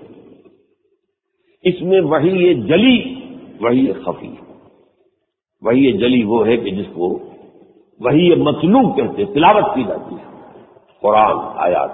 اس میں وحی یہ جلی، وحی یہ خفی۔ وحی یہ جلی وہ ہے کہ جس کو وحی یہ مطلوب کہتے ہیں، تلاوت کی جاتی ہے، قرآن آیات،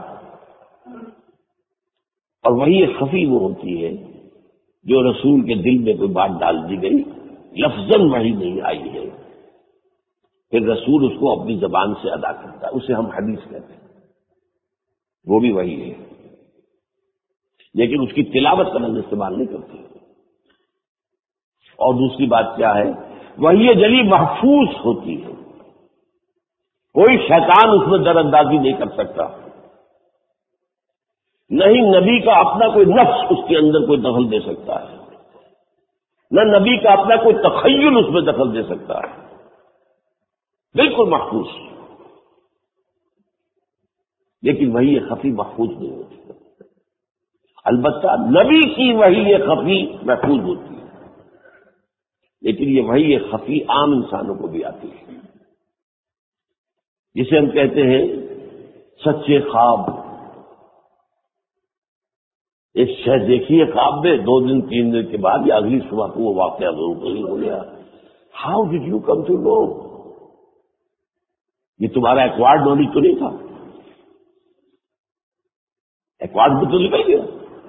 اور وحی یہ خفی وہ ہوتی ہے جو رسول کے دل میں کوئی بات ڈال دی گئی، لفظاً وحی نہیں آئی ہے، پھر رسول اس کو اپنی زبان سے ادا کرتا ہے، اسے ہم حدیث کہتے ہیں، وہ بھی وہی ہے، لیکن اس کی تلاوت کا لفظ استعمال نہیں کرتے۔ اور دوسری بات کیا ہے؟ وحی جلی محفوظ ہوتی ہے، کوئی شیطان اس میں در اندازی نہیں کر سکتا، نہیں نبی کا اپنا کوئی نفس اس کے اندر کوئی دخل دے سکتا ہے، نہ نبی کا اپنا کوئی تخیل اس میں دخل دے سکتا ہے، بالکل محفوظ۔ لیکن وحی خفی محفوظ نہیں ہوتی، البتہ نبی کی وحی خفی محفوظ ہوتی ہے، لیکن یہ وحی خفی عام انسانوں کو بھی آتی ہے، جسے ہم کہتے ہیں سچے خواب۔ ایک شے دیکھی ہے خواب میں، دو دن تین دن کے بعد یا اگلی صبح کو وہ واقعہ ضرور نہیں ہو گیا۔ How did you come to know? یہ تمہارا ایکوائرڈ نالج تو نہیں تھا، ایکوائرڈ بھی تو نکل گیا۔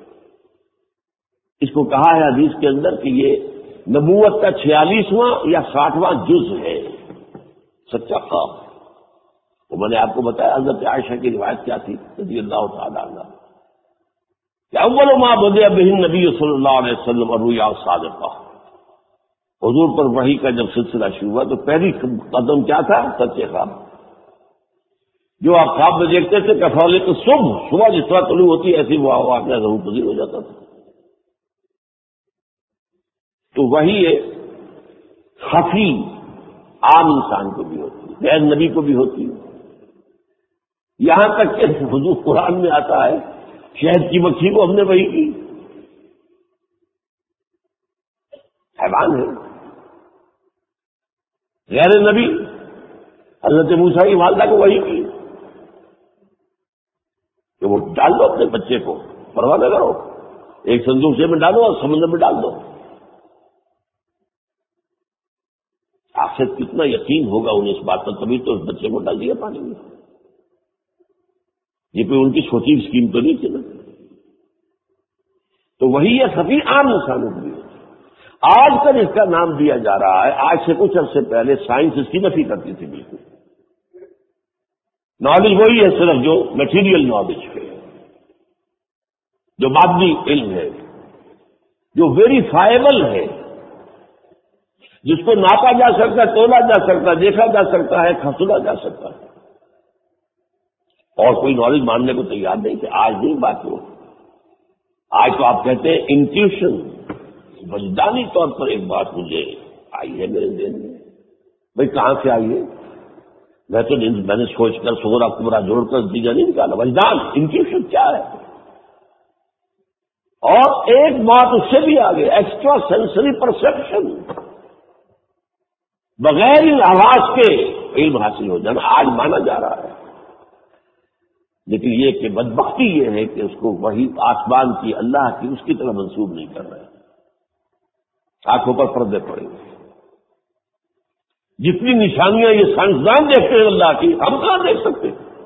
اس کو کہا ہے حدیث کے اندر کہ یہ نبوت کا چھیالیسواں یا ساٹھواں جز ہے، سچا خواب. تو میں نے آپ کو بتایا حضرت عائشہ کی روایت کیا تھی رضی اللہ تعالیٰ عنہ کہ اول ما بدأ به النبی صلی اللہ علیہ وسلم الرؤیا الصادقہ. حضور پر وحی کا جب سلسلہ شروع ہوا تو پہلی قدم کیا تھا؟ سچے خواب. جو آپ خواب میں دیکھتے تھے کفالے تو صبح صبح جس طرح طلوع ہوتی ایسی وہ واقعہ ضرور پذیر ہو جاتا تھا. تو وہی ہے خفی عام انسان کو بھی ہوتی ہے، غیر نبی کو بھی ہوتی ہے. یہاں تک کہ حضور قرآن میں آتا ہے شہد کی مکھی کو ہم نے وہی کی. حیوان ہے غیر نبی حضرت موسیٰ کی والدہ کو وہی کی کہ وہ ڈال دو اپنے بچے کو، پرواہ نہ کرو، ایک صندوق سے میں ڈالو اور سمندر میں ڈال دو. آپ سے کتنا یقین ہوگا انہیں اس بات پر، تبھی تو اس بچے کو ڈال دیا پانی میں. یہ کوئی ان کی چھوٹی اسکیم تو نہیں تھی نا. تو وہی یہ خفی عام انسانوں کے لیے. آج کل اس کا نام دیا جا رہا ہے، آج سے کچھ عرصے پہلے سائنس اس کی نفی کرتی تھی بالکل. نالج وہی ہے صرف جو میٹیریل نالج ہے، جو مادی علم ہے، جو ویریفائبل ہے، جس کو ناپا جا سکتا ہے، تولا جا سکتا ہے، دیکھا جا سکتا ہے، کھسولا جا سکتا ہے. اور کوئی نالج ماننے کو تیار نہیں کہ آج نہیں بات ہو. آج تو آپ کہتے ہیں انٹیوشن، وجدانی طور پر ایک بات مجھے آئی ہے میرے ذہن میں. بھائی کہاں سے آئی ہے؟ میں تو میں نے سوچ کر سورا کبرا جوڑ کر نتیجہ نہیں نکالا. وجدان، انٹیوشن کیا ہے؟ اور ایک بات اس سے بھی آگے، ایکسٹرا سینسری پرسپشن، بغیر ان آواز کے علم حاصل ہو جانا آج مانا جا رہا ہے. لیکن یہ کہ بدبختی یہ ہے کہ اس کو وہی آسمان کی، اللہ کی، اس کی طرح منسوب نہیں کر رہے. آنکھوں پر پردے پڑے گے. جتنی نشانیاں یہ سائنسدان دیکھتے ہیں اللہ کی، ہم کہاں دیکھ سکتے؟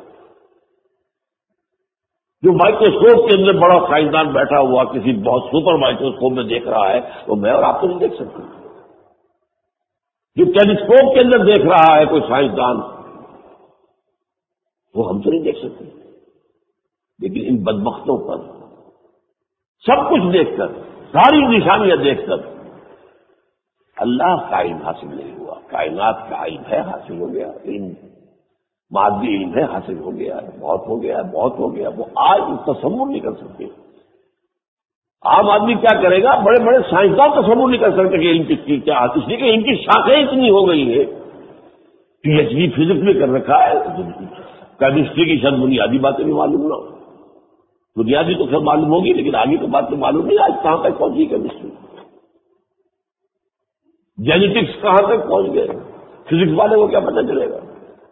جو مائکروسکوپ کے اندر بڑا سائنسدان بیٹھا ہوا کسی بہت سپر مائکروسکوپ میں دیکھ رہا ہے، وہ میں اور آپ تو نہیں دیکھ سکتے. جو ٹیلیسکوپ کے اندر دیکھ رہا ہے کوئی سائنسدان، وہ ہم تو نہیں دیکھ سکتے. لیکن ان بدبختوں پر سب کچھ دیکھ کر، ساری نشانیاں دیکھ کر اللہ کا علم حاصل نہیں ہوا. کائنات کا علم ہے حاصل ہو گیا، علم مادی علم ہے حاصل ہو گیا ہے، بہت ہو گیا ہے، بہت ہو گیا. وہ آج تصور نہیں کر سکتے. عام آدمی کیا کرے گا؟ بڑے بڑے سائنسدان تصور نہیں کر سکتے کہ علم کس کی کیا حاصل، اس لیے کہ ان کی شاخیں اتنی ہو گئی ہے. پی ایچ ڈی فزکس میں کر رکھا ہے، کیمسٹری کی شاید بنیادی باتیں بھی معلوم نہ ہو. بنیادی تو خیر معلوم ہوگی لیکن آگے کی بات تو معلوم نہیں. آج کہاں تک پہنچی کیمسٹری، جینیٹکس کہاں تک پہنچ گئے، فزکس والے کو کیا پتہ چلے گا؟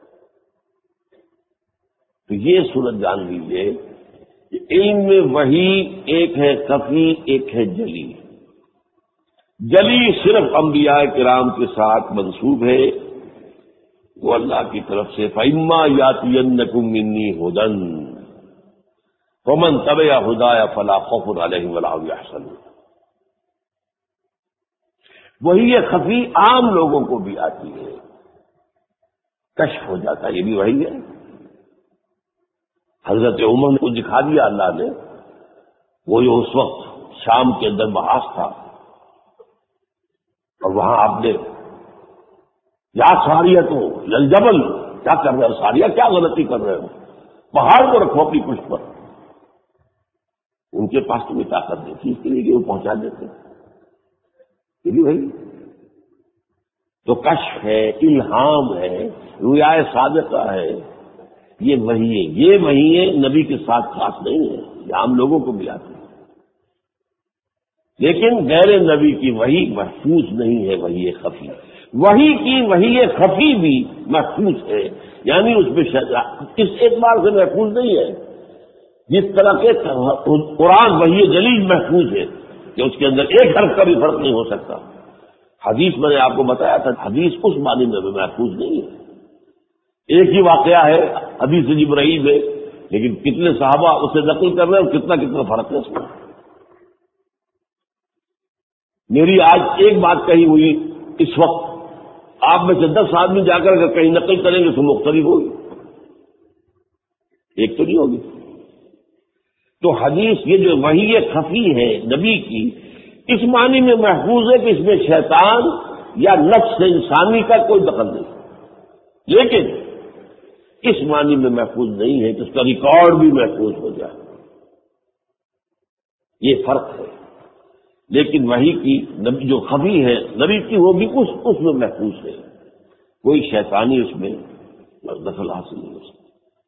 تو یہ صورت جان لیجیے کہ علم میں وہی ایک ہے خفی، ایک ہے جلی. جلی صرف انبیاء کرام کے ساتھ منسوب ہے، وہ اللہ کی طرف سے فَإِمَّا يَأْتِيَنَّكُم مِّنِّي هُدًى فَمَن تَبِعَ هُدَايَ فَلَا خَوْفٌ عَلَيْهِمْ وَلَا هُمْ يَحْزَنُونَ. وہی یہ خفی عام لوگوں کو بھی آتی ہے، کشف ہو جاتا ہے. یہ بھی وہی ہے. حضرت عمر کو دکھا دیا اللہ نے، وہ جو اس وقت شام کے اندر محاذ تھا، اور وہاں آپ نے یا ساریہ تو للجبل، کیا کر رہے ہو ساریہ، کیا غلطی کر رہے ہو، پہاڑ کو رکھو اپنی پشت پر. ان کے پاس تمہیں طاقت نہیں تھی اس کے لیے کہ وہ پہنچا دیتے. یہ بھی وہی تو کشف ہے، الہام ہے، رؤیا صادقہ ہے. یہ وہی ہے. یہ وہی ہے نبی کے ساتھ خاص نہیں ہے، یہ عام لوگوں کو بھی آتی ہے. لیکن غیر نبی کی وہی محفوظ نہیں ہے، وہی خفی. وہی کی وہی خفی بھی محفوظ ہے، یعنی اس میں اس اعتبار سے محفوظ نہیں ہے جس طرح کے قرآن وہی جلیل محفوظ ہے کہ اس کے اندر ایک حرف کا بھی فرق نہیں ہو سکتا. حدیث میں نے آپ کو بتایا تھا، حدیث اس معنی میں بھی محفوظ نہیں ہے. ایک ہی واقعہ ہے حدیث جبرائیل میں، لیکن کتنے صحابہ اسے نقل کر رہے ہیں اور کتنا کتنا فرق ہے اس میں. میری آج ایک بات کہی ہوئی اس وقت آپ میں سے دس آدمی جا کر اگر کہیں نقل کریں گے تو مختلف ہوگی، ایک تو نہیں ہوگی۔ تو حدیث یہ جو وحی خفی ہے نبی کی، اس معنی میں محفوظ ہے کہ اس میں شیطان یا نفس انسانی کا کوئی دخل نہیں، لیکن اس معنی میں محفوظ نہیں ہے کہ اس کا ریکارڈ بھی محفوظ ہو جائے، یہ فرق ہے۔ لیکن وحی کی نبی جو خفی ہے نبی کی ہوگی اس اس میں محفوظ ہے، کوئی شیطانی اس میں دخل حاصل نہیں ہو سکتا۔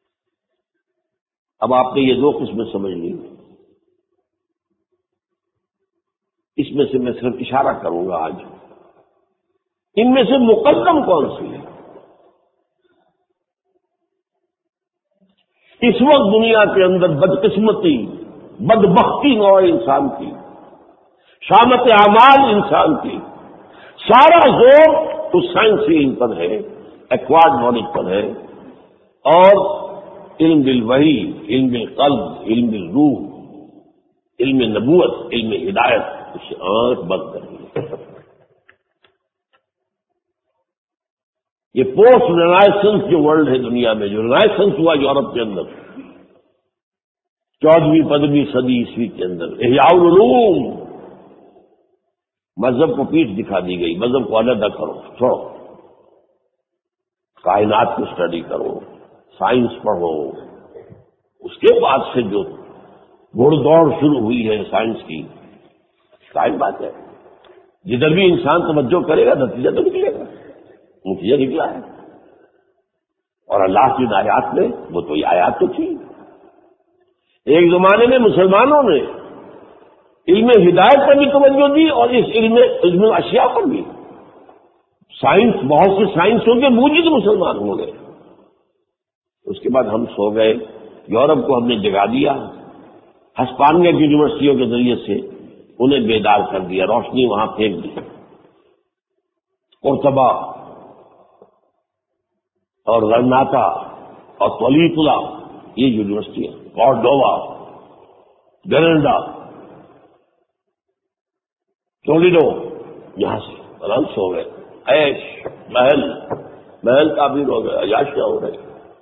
اب آپ نے یہ دو قسمیں سمجھ لی، اس میں سے میں صرف اشارہ کروں گا آج، ان میں سے مقدم کون سی ہے؟ اس وقت دنیا کے اندر بدقسمتی بدبختی نوع انسان کی، شامت اعمال انسان کی، سارا زور اس سائنسی علم پر ہے، ایکوائرڈ نالج پر ہے، اور علم بالوحی، علم بالقلب، علم بالروح، علم نبوت، علم ہدایت اسے آنکھ بند کر دی۔ یہ پوسٹ رینائسنس جو ورلڈ ہے دنیا میں، جو رینائسنس ہوا یورپ کے اندر چودہویں پندرہویں صدی عیسوی کے اندر، احیاء العلوم، مذہب کو پیٹھ دکھا دی گئی، مذہب کو علیحدہ کرو، چھوڑو، کائنات کو اسٹڈی کرو، سائنس پڑھو۔ اس کے بعد سے جو گھوڑ دوڑ شروع ہوئی ہے سائنس کی، ظاہر بات ہے جدھر بھی انسان توجہ کرے گا نتیجہ تو نکلے گا، نتیجہ نکلا ہے۔ اور اللہ کی آیات میں وہ تو یہ آیات تو تھی۔ ایک زمانے میں مسلمانوں نے علم ہدایت پر بھی توجہ دی اور اس علم علم اشیاء پر بھی، سائنس، بہت سی سائنسوں کے موجود مسلمان ہو گئے۔ اس کے بعد ہم سو گئے، یورپ کو ہم نے جگا دیا، ہسپانیہ کی یونیورسٹیوں کے ذریعے سے انہیں بیدار کر دیا، روشنی وہاں پھینک دی۔ قرطبہ اور غرناطہ اور تولیتلا یہ یونیورسٹیاں، کارڈووا، گرینڈا، ٹولیڈو، یہاں سے آرام سے ہو گئے، عیش محل محل تعبیر ہو گئے، عیاشیاں ہو گئے۔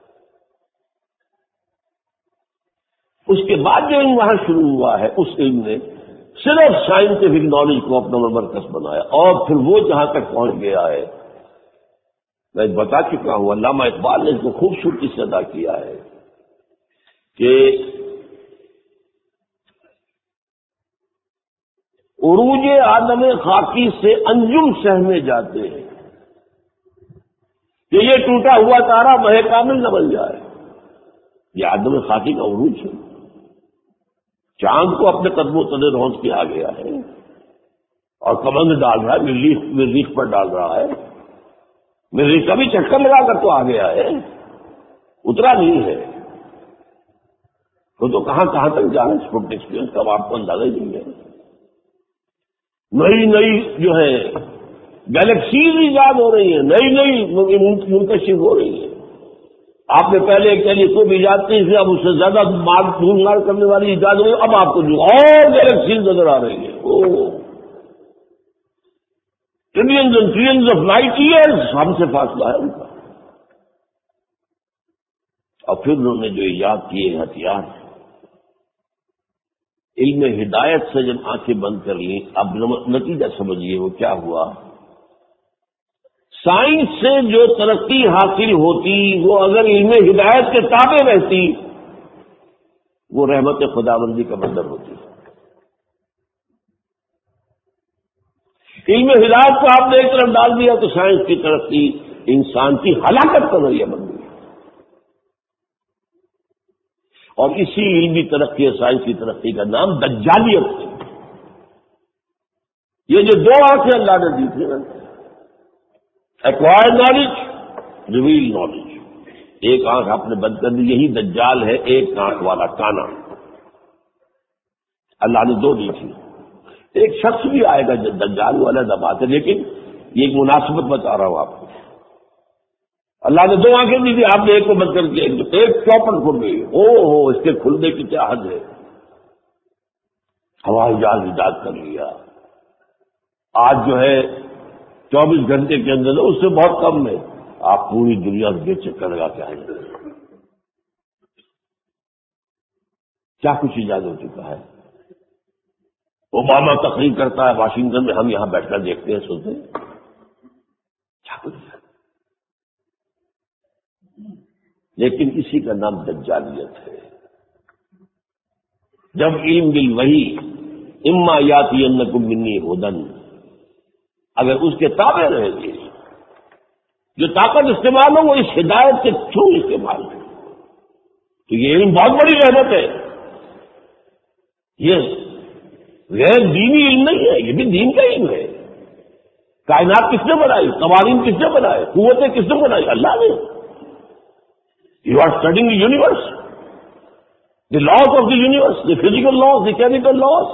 اس کے بعد جو علم وہاں شروع ہوا ہے، اس علم نے صرف سائنٹیفک نالج کو اپنا مرکز بنایا، اور پھر وہ جہاں تک پہنچ گیا ہے، میں بتا چکا ہوں، علامہ اقبال نے اس کو خوبصورتی سے ادا کیا ہے کہ عروج آدم خاکی سے انجم سہمے جاتے ہیں کہ یہ ٹوٹا ہوا تارا مہ کامل نہ بن جائے۔ یہ آدم خاکی کا عروج ہے، چاند کو اپنے قدموں تلے رونس کے آ گیا ہے اور کمند ڈال رہا ہے، مریخ مریخ پر ڈال رہا ہے، مریخ کا بھی چکر لگا کر تو آ گیا ہے، اترا نہیں ہے۔ وہ تو کہاں کہاں تک جا رہا ہے، اسپوٹ ایکسپیرینس کا آپ کو اندازہ ہی نہیں ہے۔ نئی نئی جو ہے گیلیکسیز ایجاد ہو رہی ہیں، نئی نئی منکشف ہو رہی ہیں۔ آپ نے پہلے ایک ٹیلیسکوپ ایجاد کی تھی، اب اس سے زیادہ مار دھول مار کرنے والی ایجاد ہوئی، اب آپ کو جو اور گیلیکسیز نظر آ رہی ہیں، oh trillions and trillions of light years ہم سے فاصلہ ہے ان کا۔ اور پھر انہوں نے جو ایجاد کیے ہتھیار، علم ہدایت سے جب آنکھیں بند کر لیں، اب نتیجہ سمجھیے وہ کیا ہوا۔ سائنس سے جو ترقی حاصل ہوتی وہ اگر علم ہدایت کے تابع رہتی وہ رحمت خداوندی کا مندر ہوتی۔ علم ہدایت کو آپ نے ایک طرف ڈال دیا تو سائنس کی ترقی انسان کی ہلاکت کا ذریعہ بن گئی۔ اور اسی علمی ترقی اور سائنس کی ترقی کا نام دجالیت ہے۔ یہ جو دو آنکھیں اللہ نے دی تھی نا، ایکوائرڈ نالج، ریویل نالج، ایک آنکھ آپ نے بند کر دی، یہی دجال ہے، ایک آنکھ والا کانا اللہ نے دو دی تھی۔ ایک شخص بھی آئے گا جو دجال والا دبات ہے، لیکن یہ ایک مناسبت بتا رہا ہوں آپ کو۔ اللہ نے دو آنکھیں دی تھی، آپ نے ایک کو بند کر دیا، ایک چوپٹ کھل گئی، او ہو اس کے کھلنے کی کیا حد ہے۔ ہوائی جہاز ایجاد کر لیا، آج جو ہے چوبیس گھنٹے کے اندر اس سے بہت کم ہے، آپ پوری دنیا سے چکر لگا کے آئیں گے. کیا کچھ ایجاد ہو چکا ہے. اوباما تقریر کرتا ہے واشنگٹن میں، ہم یہاں بیٹھ کر دیکھتے ہیں، سنتے ہیں. کیا کچھ ہے. لیکن اسی کا نام دجالیت ہے. جب علم بالوحی اما یاتینکم منی ہدن، اگر اس کے تابع رہے گی، جو طاقت استعمال ہو وہ اس ہدایت کے تھرو استعمال ہو، تو یہ علم بہت بڑی رحمت ہے. یہ غیر دینی علم نہیں ہے، یہ بھی دین کا علم ہے. کائنات کس نے بنائی، قوانین کس نے بنائے، قوتیں کس نے بنائی، اللہ نے. You are studying the universe, the laws of the universe, the physical laws, the chemical laws.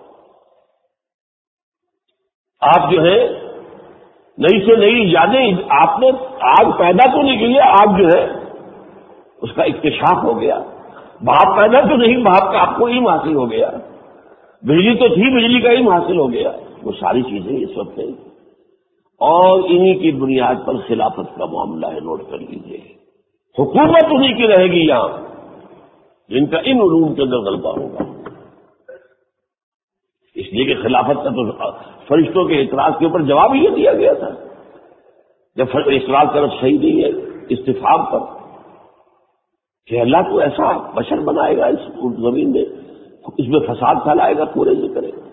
آپ جو ہے نئی سے نئی ایجادیں آپ نے آگ پیدا تو نہیں کی ہے، آگ جو ہے اس کا اکتشاف ہو گیا. بھاپ پیدا تو نہیں، بھاپ کا آپ کو علم حاصل ہو گیا. بجلی تو تھی، بجلی کا علم حاصل ہو گیا. وہ ساری چیزیں اس وقت ہیں، اور انہی کی بنیاد پر خلافت کا معاملہ ہے. نوٹ کر لیجیے، حکومت انہی کی رہے گی یہاں جن کا ان علوم کے اندر غلبہ ہوگا. اس لیے کہ خلافت کا تو فرشتوں کے اعتراض کے اوپر جواب یہ دیا گیا تھا جب اعتراض طرف صحیح نہیں ہے استفہام پر، کہ اللہ کو ایسا بشر بنائے گا اس زمین میں، اس میں فساد پھیلائے گا، پورے سے کرے گا.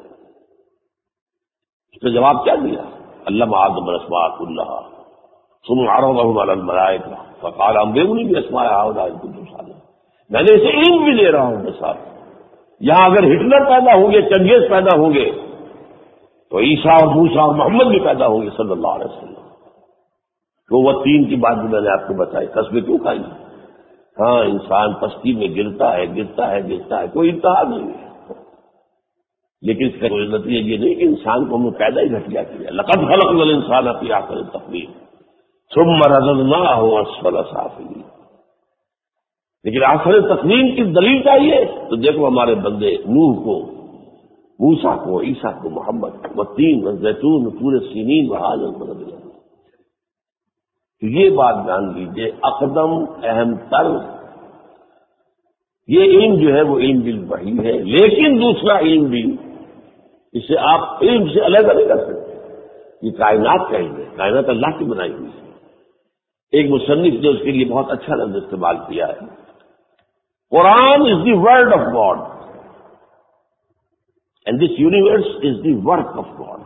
اس کا جواب کیا دیا؟ اللہ آدم اسماء اللہ ثم عرضهم على الملائکہ فقال انبئونی باسماء هؤلاء ان کنتم صادقین. میں نے اسے علم بھی دے رہا ہوں کے ساتھ. یہاں اگر ہٹلر پیدا ہوں گے، چنگیز پیدا ہوں گے، تو عیسیٰ اور موسیٰ اور محمد بھی پیدا ہوں گے صلی اللہ علیہ وسلم. تو وہ تین کی بات بھی میں نے آپ کو بتائی. قسمیں کیوں کھائی؟ ہاں، انسان پستی میں گرتا ہے گرتا ہے گرتا ہے، کوئی انتہا نہیں ہے. لیکن اس کا کوئی نتیجہ یہ نہیں کہ انسان کو ہم نے پیدا ہی گھٹیا کیا. لقد خلقنا الانسان فی احسن تقویم ثم رددناہ اسفل سافلین. لیکن آخر تقویم کی دلیل چاہیے تو دیکھو ہمارے بندے نوح کو، موسیٰ کو، عیسیٰ کو، محمد کو، والتین والزیتون پورے سینین وحاج البلد الامین. تو یہ بات جان لیجیے، اقدم اہم تر یہ علم جو ہے وہ علم بالوحی ہے. لیکن دوسرا علم بھی، اسے آپ علم سے الگ نہیں کر سکتے. یہ کائنات کا علم ہے، کائنات اللہ کی بنائی ہوئی ہے. ایک مصنف نے اس کے لیے بہت اچھا لفظ استعمال کیا ہے، Quran is the word of God and this universe is the work of God.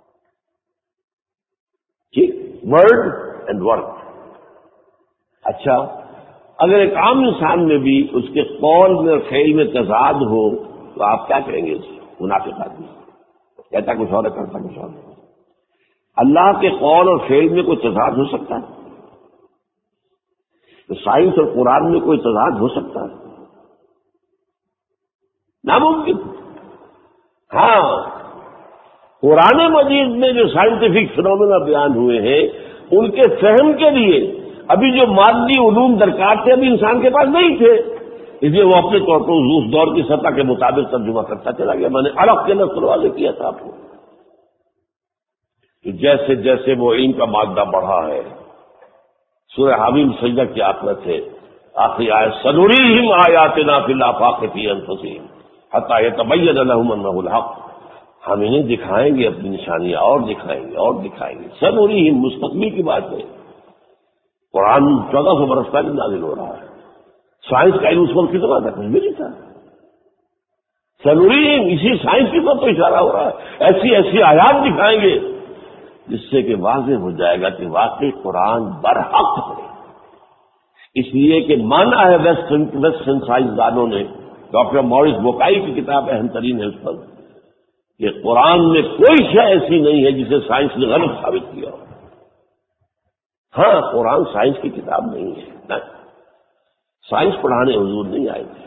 ٹھیک، ورڈ اینڈ ورک. اچھا، اگر ایک عام انسان میں بھی اس کے قول میں اور فعل میں تضاد ہو تو آپ کیا کہیں گے؟ منافق آدمی کہتا کچھ اور کرتا کچھ اور. اللہ کے قول اور فعل میں کوئی تضاد ہو سکتا ہے؟ تو سائنس اور قرآن میں کوئی تضاد ہو سکتا ہے؟ ناممکن. ہاں، قرآن مجید میں جو سائنٹیفک فنومینا بیان ہوئے ہیں ان کے فہم کے لیے ابھی جو مادی علوم درکار تھے ابھی انسان کے پاس نہیں تھے، اس لیے وہ اپنے طور پر اس دور کی سطح کے مطابق ترجمہ کرتا چلا گیا. میں نے الگ کے نسل والے کیا تھا آپ کو کہ جیسے جیسے وہ علم کا مادہ بڑھا ہے. سورہ حامیم سجدہ کی آخرت ہے، آخری آیت سنریہم آیاتنا فی الآفاق فی انفسہم حتی یتبین لہم انہ الحق. ہم انہیں دکھائیں گے اپنی نشانیاں، اور دکھائیں گے اور دکھائیں گے. سنریہم مستقبل کی بات ہے. قرآن چودہ سو برس پہلے نازل ہو رہا ہے. سائنس کا علم اس وقت کتنا تھا؟ کچھ بھی نہیں تھا. سنریہم اسی سائنس کی طرف تو اشارہ ہو رہا ہے. ایسی ایسی آیات دکھائیں گے جس سے کہ واضح ہو جائے گا کہ واقعی قرآن برحق ہے. اس لیے کہ مانا ہے ویسٹ ویسٹرن سائنسدانوں نے، ڈاکٹر مورس بوکائی کی کتاب اہم ترین ہے اس پر، کہ قرآن میں کوئی شے ایسی نہیں ہے جسے سائنس نے غلط ثابت کیا ہو. ہاں، قرآن سائنس کی کتاب نہیں ہے، نہ سائنس پڑھانے حضور نہیں آئے تھے،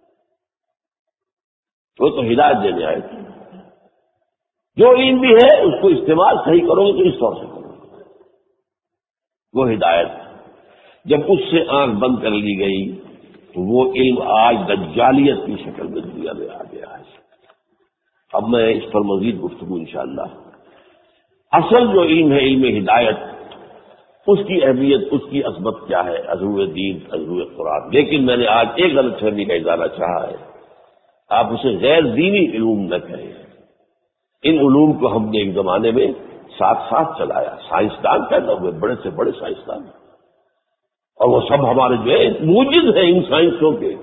وہ تو ہدایت دینے آئے تھے. جو علم بھی ہے اس کو استعمال صحیح کرو گے تو اس طور سے کرو گے، وہ ہدایت. جب اس سے آنکھ بند کر لی گئی تو وہ علم آج دجالیت کی شکل میں دنیا میں آ گیا ہے. اب میں اس پر مزید گفتگو انشاءاللہ اصل جو علم ہے علم ہدایت، اس کی اہمیت، اس کی عظمت کیا ہے؟ عضو دین، عضو قرآن۔ لیکن میں نے آج ایک غلط فہمی کا اظہار چاہا ہے، آپ اسے غیر دینی علوم نہ کہیں۔ ان علوم کو ہم نے ایک زمانے میں ساتھ ساتھ چلایا، سائنسدان پیدا ہوئے، بڑے سے بڑے سائنسدان، اور وہ سب ہمارے جو ہے موجد ہیں ان سائنسوں کے۔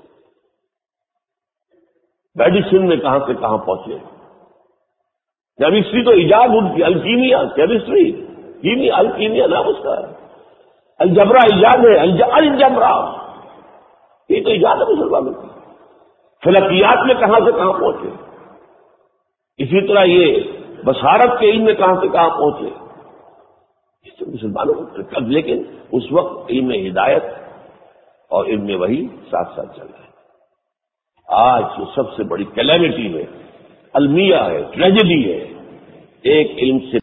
میڈیسن میں کہاں سے کہاں پہنچے، کیمسٹری تو ایجاد ان کی، الکیمیا، کیمسٹری، کیمیا، الکیمیا نام اس کا ہے، الجبرا ایجاد ہے، الجبرا یہ تو ایجاد ہے مسلمانوں کی۔ فلکیات میں کہاں سے کہاں پہنچے، اسی طرح یہ بصارت کے علم میں کہاں سے کہاں پہنچے، اس سے مسلمانوں کو۔ لیکن اس وقت علم ہدایت اور علم وحی ساتھ ساتھ چل رہے ہیں۔ آج جو سب سے بڑی کیلیمٹی ہے، المیہ ہے، ٹریجڈی ہے، ایک علم سے